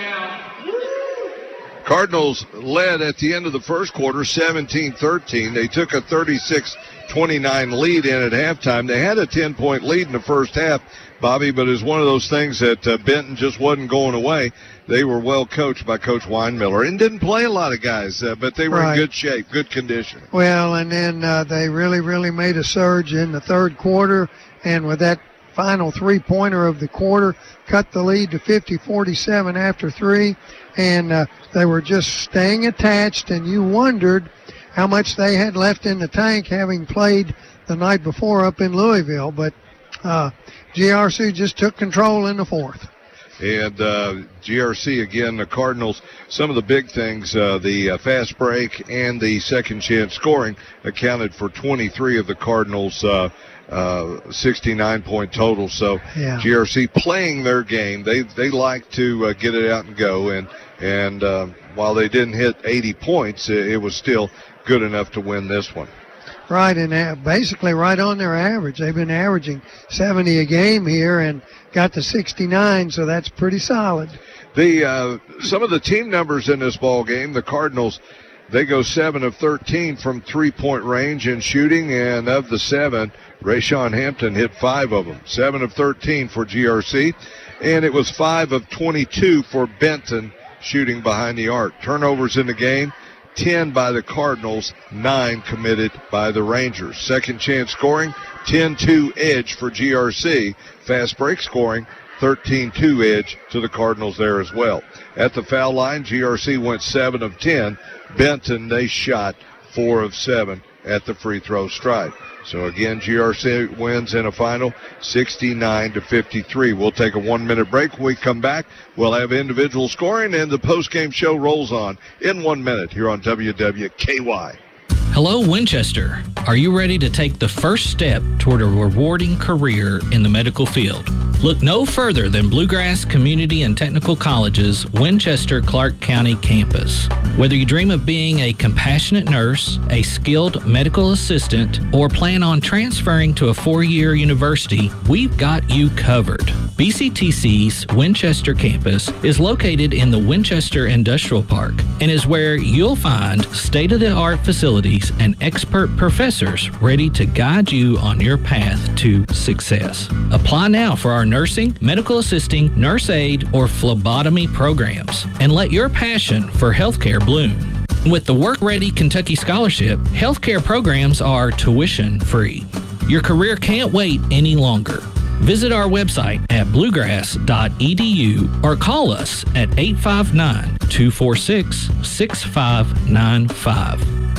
Cardinals led at the end of the first quarter, seventeen thirteen. They took a thirty-six twenty-nine lead in at halftime. They had a ten-point lead in the first half, Bobby, but it's one of those things that uh, Benton just wasn't going away. They were well coached by Coach Weinmiller and didn't play a lot of guys, uh, but they were Right. in good shape, good condition. Well, and then uh, they really, really made a surge in the third quarter, and with that final three-pointer of the quarter, cut the lead to fifty forty-seven after three, and uh, they were just staying attached, and you wondered how much they had left in the tank having played the night before up in Louisville, but uh, G R C just took control in the fourth. And uh, G R C, again, the Cardinals, some of the big things, uh, the uh, fast break and the second chance scoring accounted for twenty-three of the Cardinals' uh, uh, sixty-nine point total. So Yeah. G R C playing their game. They they like to uh, get it out and go. And, and uh, while they didn't hit eighty points, it, it was still good enough to win this one. Right, and uh, basically right on their average. They've been averaging seventy a game here and got to sixty-nine, so that's pretty solid. The uh, some of the team numbers in this ball game, the Cardinals, they go seven of thirteen from three-point range in shooting, and of the seven, Rayshawn Hampton hit five of them. seven of thirteen for G R C, and it was five of twenty-two for Benton shooting behind the arc. Turnovers in the game, ten by the Cardinals, nine committed by the Rangers. Second chance scoring, ten two edge for G R C. Fast break scoring, thirteen two edge to the Cardinals there as well. At the foul line, G R C went seven of ten. Benton, they shot four of seven at the free throw stripe. So again, G R C wins in a final, sixty-nine to fifty-three. We'll take a one-minute break. When we come back, we'll have individual scoring, and the post-game show rolls on in one minute here on W W K Y. Hello, Winchester. Are you ready to take the first step toward a rewarding career in the medical field? Look no further than Bluegrass Community and Technical College's Winchester Clark County campus. Whether you dream of being a compassionate nurse, a skilled medical assistant, or plan on transferring to a four-year university, we've got you covered. B C T C's Winchester campus is located in the Winchester Industrial Park and is where you'll find state-of-the-art facilities and expert professors ready to guide you on your path to success. Apply now for our nursing, medical assisting, nurse aid, or phlebotomy programs, and let your passion for healthcare bloom. With the Work Ready Kentucky Scholarship, healthcare programs are tuition free. Your career can't wait any longer. Visit our website at bluegrass dot e d u or call us at eight five nine, two four six, six five nine five.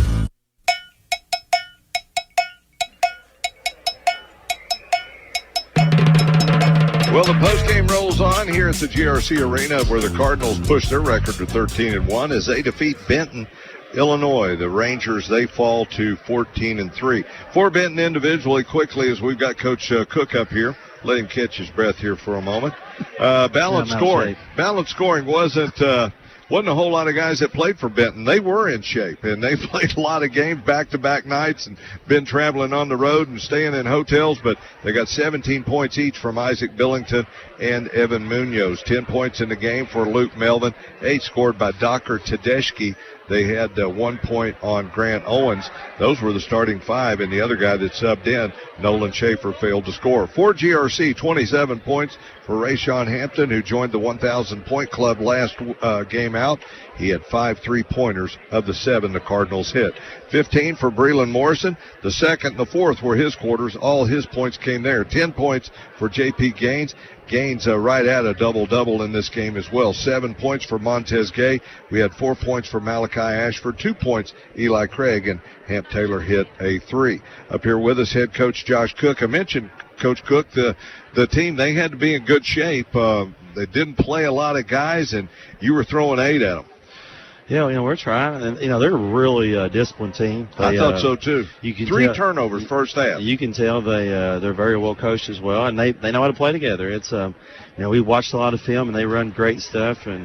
Well, the postgame rolls on here at the G R C Arena, where the Cardinals push their record to thirteen and one as they defeat Benton Illinois. The Rangers, they fall to fourteen and three. For Benton individually, quickly, as we've got Coach uh, Cook up here. Let him catch his breath here for a moment. Uh, balanced scoring. Balanced scoring wasn't uh, wasn't a whole lot of guys that played for Benton. They were in shape, and they played a lot of games back-to-back nights and been traveling on the road and staying in hotels, but they got seventeen points each from Isaac Billington and Evan Munoz. ten points in the game for Luke Melvin. Eight scored by Docker Tedeschi. They had uh, one point on Grant Owens. Those were the starting five, and the other guy that subbed in, Nolan Schaefer, failed to score. For G R C, twenty-seven points for Rayshawn Hampton, who joined the one thousand point club last uh, game out. He had five three-pointers of the seven the Cardinals hit. fifteen for Breland Morrison. The second and the fourth were his quarters. All his points came there. ten points for J P Gaines. Gaines uh, right at a double-double in this game as well. Seven points for Montez Gay. We had four points for Malachi Ashford. Two points, Eli Craig, and Hamp Taylor hit a three. Up here with us, head coach Josh Cook. I mentioned Coach Cook, the, the team, they had to be in good shape. Uh, they didn't play a lot of guys, and you were throwing eight at them. Yeah, you know, we're trying, and, you know, they're a really uh, disciplined team. They, I thought uh, so, too. You can Three tell, turnovers first half. You can tell they, uh, they're very well coached as well, and they, they know how to play together. It's, um, you know, we watched a lot of film, and they run great stuff, and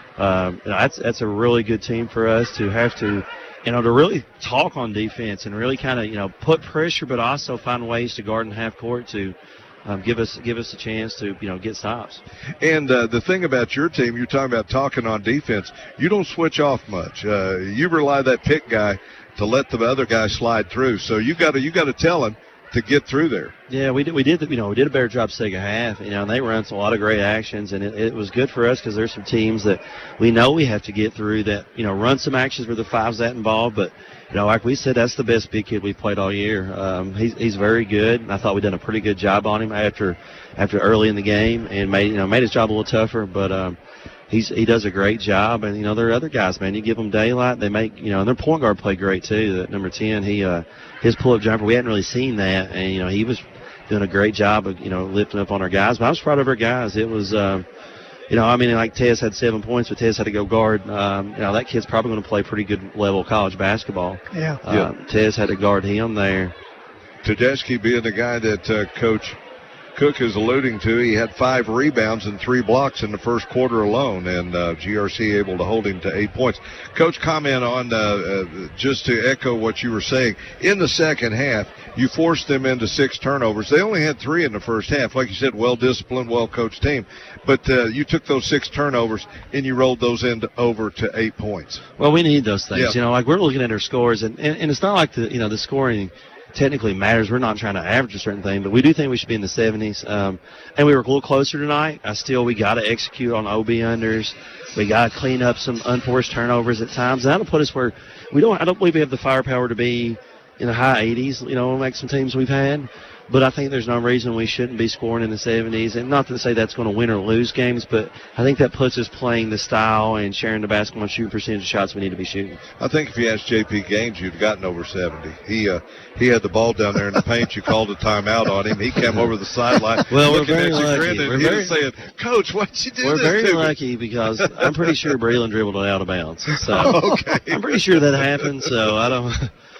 um, you know, that's, that's a really good team for us to have to, you know, to really talk on defense and really kind of, you know, put pressure, but also find ways to guard in half court to Um, give us give us a chance to, you know, get stops. And uh, the thing about your team, you're talking about talking on defense, you don't switch off much. Uh, you rely that pick guy to let the other guy slide through. So you got to you got to tell him to get through there. Yeah, we did. We did. You know, we did a better job second half. You know, and they run a lot of great actions, and it, it was good for us because there's some teams that we know we have to get through that. You know, run some actions where the five's that involved, but. You know, like we said, that's the best big kid we played all year. Um, he's he's very good, and I thought we done a pretty good job on him after after early in the game, and made you know made his job a little tougher. But um, he's he does a great job, and you know there are other guys, man. You give them daylight, they make you know, and their point guard played great too. That number ten, he uh, his pull up jumper, we hadn't really seen that, and you know he was doing a great job of you know lifting up on our guys. But I was proud of our guys. It was. Um, You know, I mean, like Tez had seven points, but Tez had to go guard. Um, you know, that kid's probably going to play pretty good level college basketball. Yeah. Uh, yeah. Tez had to guard him there. Tedeschi being the guy that uh, Coach Cook is alluding to, he had five rebounds and three blocks in the first quarter alone, and uh, G R C able to hold him to eight points. Coach, comment on, uh, uh, just to echo what you were saying, in the second half, you forced them into six turnovers. They only had three in the first half. Like you said, well-disciplined, well-coached team. But uh, you took those six turnovers and you rolled those into over to eight points. Well, we need those things. Yeah. You know, like we're looking at our scores, and, and, and it's not like the you know the scoring technically matters. We're not trying to average a certain thing, but we do think we should be in the seventies. Um, and we were a little closer tonight. I still, we got to execute on O B unders. We got to clean up some unforced turnovers at times. And that'll put us where we don't, I don't believe we have the firepower to be in the high eighties, you know, like some teams we've had. But I think there's no reason we shouldn't be scoring in the seventies. And not to say that's going to win or lose games, but I think that puts us playing the style and sharing the basketball and shooting percentage of shots we need to be shooting. I think if you asked J P Gaines, you'd have gotten over seventy. He uh, he had the ball down there in the paint. You called a timeout on him. He came over the sideline. Well, we're looking very at you, lucky. grinning. We're He very, was saying, Coach, what'd you do We're this very to me? lucky because I'm pretty sure Breland dribbled it out of bounds. So Okay. I'm pretty sure that happened. So I don't.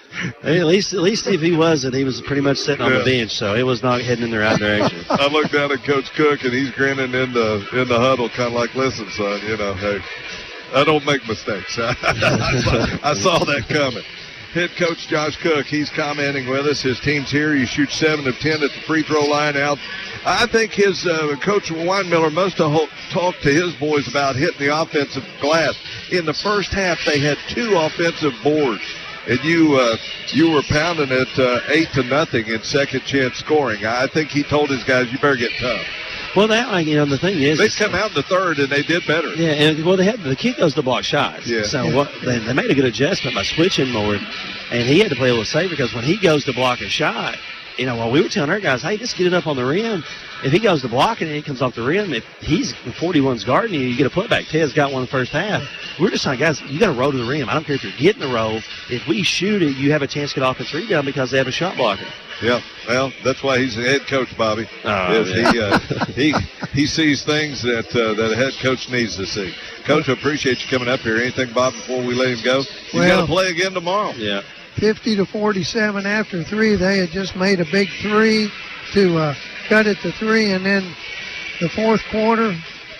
At least, at least if he wasn't, he was pretty much sitting on Yeah. the bench, so it was not heading in the right direction. I looked down at Coach Cook, and he's grinning in the in the huddle, kind of like, listen, son, you know, hey, I don't make mistakes. I, saw, I saw that coming. Head coach Josh Cook, he's commenting with us. His team's here. He shoots seven of ten at the free throw line out. I think his uh, Coach Weinmiller must have ho- talked to his boys about hitting the offensive glass. In the first half, they had two offensive boards. And you uh, you were pounding it uh, eight to nothing in second chance scoring. I think he told his guys, you better get tough. Well, now, like, you know, the thing is, They come out in the third and they did better. yeah, and well, they had the kid goes to block shots. Yeah. So Yeah. what they, they made a good adjustment by switching more, and he had to play a little safer because when he goes to block a shot, you know, well, we were telling our guys, hey, just get it up on the rim. If he goes to block it and he comes off the rim, if he's forty-one's guarding you, you get a putback. Ted's got one in the first half. We're just saying, guys, you got to roll to the rim. I don't care if you're getting the roll. If we shoot it, you have a chance to get offensive rebound because they have a shot blocker. Yeah, well, that's why he's the head coach, Bobby. Oh, Is yeah. he, uh, he he sees things that uh, that a head coach needs to see. Coach, I appreciate you coming up here. Anything, Bob, before we let him go? He's Well- got to play again tomorrow. Yeah. fifty to forty-seven after three. They had just made a big three to uh, cut it to three, and then the fourth quarter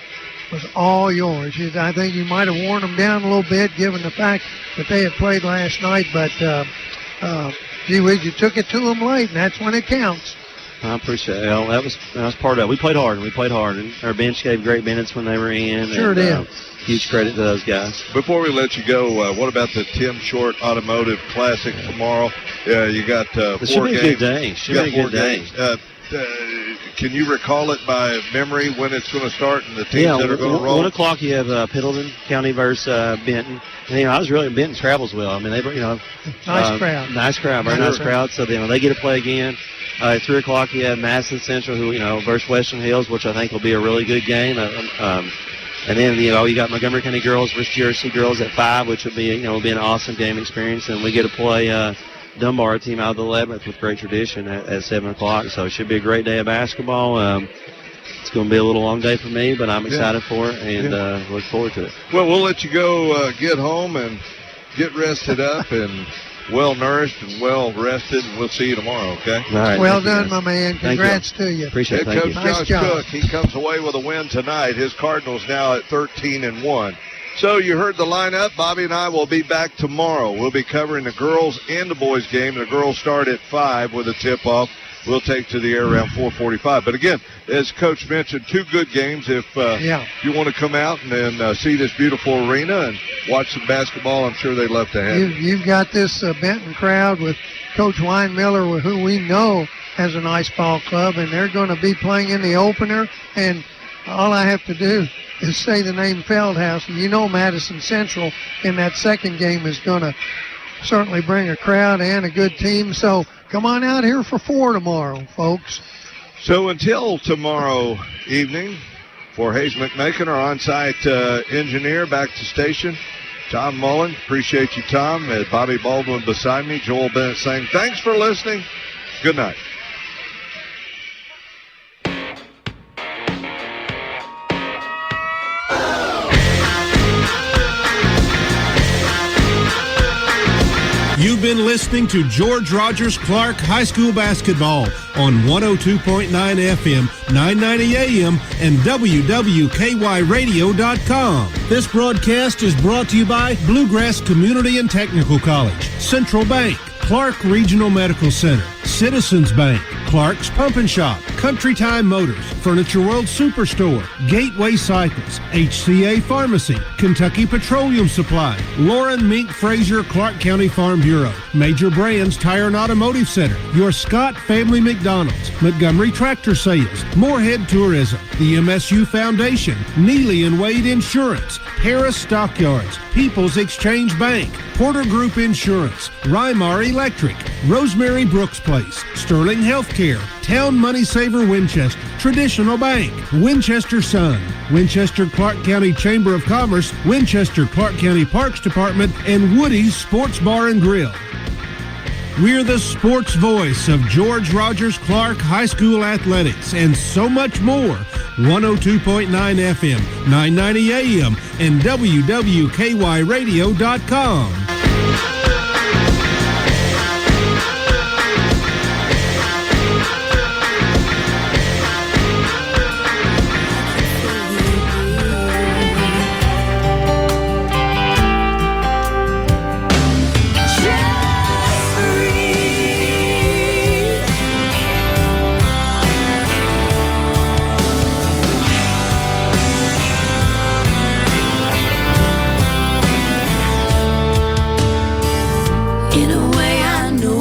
was all yours. You- I think you might have worn them down a little bit given the fact that they had played last night, but uh, uh, gee whiz, you took it to them late, and that's when it counts. I appreciate it. Well, that was that was part of it. We played hard, and we played hard, and our bench gave great minutes when they were in. Sure and, did. Uh, huge credit to those guys. Before we let you go, uh, what about the Tim Short Automotive Classic tomorrow? Uh, you got uh, It four should be a games. good day. Should You be got a four good day. games. Uh, uh, can you recall it by memory when it's going to start and the teams Yeah, that are going to one, roll? one o'clock you have uh, Pendleton County versus uh, Benton. And, you know, I was really Benton travels well. I mean, they, you know, Nice uh, crowd. nice crowd, very Nice nice crowd. crowd. So you know, they get to play again. Uh, at three o'clock you have Madison Central, who you know versus Western Hills, which I think will be a really good game. Uh, um, and then you know you got Montgomery County girls versus G R C girls at five, which would be you know will be an awesome game experience. And we get to play uh, Dunbar, a team out of the eleventh with great tradition at, at seven o'clock. So it should be a great day of basketball. Um, it's going to be a little long day for me, but I'm excited for it and Yeah. uh, look forward to it. Well, we'll let you go uh, get home and get rested up and well nourished and well rested, and we'll see you tomorrow, okay? All right, well thank you, done, guys. my man. Thank you. Congrats to you. Appreciate it. Head Thank coach you. Nice Josh job. Cook, he comes away with a win tonight. His Cardinals now at thirteen and one. So you heard the lineup. Bobby and I will be back tomorrow. We'll be covering the girls and the boys game. The girls start at five with a tip-off. We'll take to the air around four forty-five. But again, as Coach mentioned, two good games. If uh, Yeah. you want to come out and then uh, see this beautiful arena and watch some basketball, I'm sure they'd love to have You, you. you've got this uh, Benton crowd with Coach Weinmiller, who we know has a nice ball club, and they're going to be playing in the opener. And all I have to do is say the name Feldhouse, and you know Madison Central in that second game is going to certainly bring a crowd and a good team. So come on out here for four tomorrow, folks. So until tomorrow evening, for Hayes McMakin, our on-site uh, engineer, back to station, Tom Mullen. Appreciate you, Tom. And Bobby Baldwin beside me, Joel Bennett saying thanks for listening. Good night. You've been listening to George Rogers Clark High School Basketball on one oh two point nine F M, nine ninety A M, and W W K Y radio dot com. This broadcast is brought to you by Bluegrass Community and Technical College, Central Bank, Clark Regional Medical Center, Citizens Bank, Clark's Pump and Shop, Country Time Motors, Furniture World Superstore, Gateway Cycles, H C A Pharmacy, Kentucky Petroleum Supply, Lauren Mink Fraser Clark County Farm Bureau, Major Brands Tire and Automotive Center, your Scott Family McDonald's, Montgomery Tractor Sales, Moorhead Tourism, the M S U Foundation, Neely and Wade Insurance, Harris Stockyards, People's Exchange Bank, Porter Group Insurance, Rymar Electric, Rosemary Brooks Place, Sterling Healthcare, Town Money Saver Winchester, Traditional Bank, Winchester Sun, Winchester Clark County Chamber of Commerce, Winchester Clark County Parks Department, and Woody's Sports Bar and Grill. We're the sports voice of George Rogers Clark High School Athletics and so much more. one oh two point nine F M, nine ninety A M, and W W K Y radio dot com.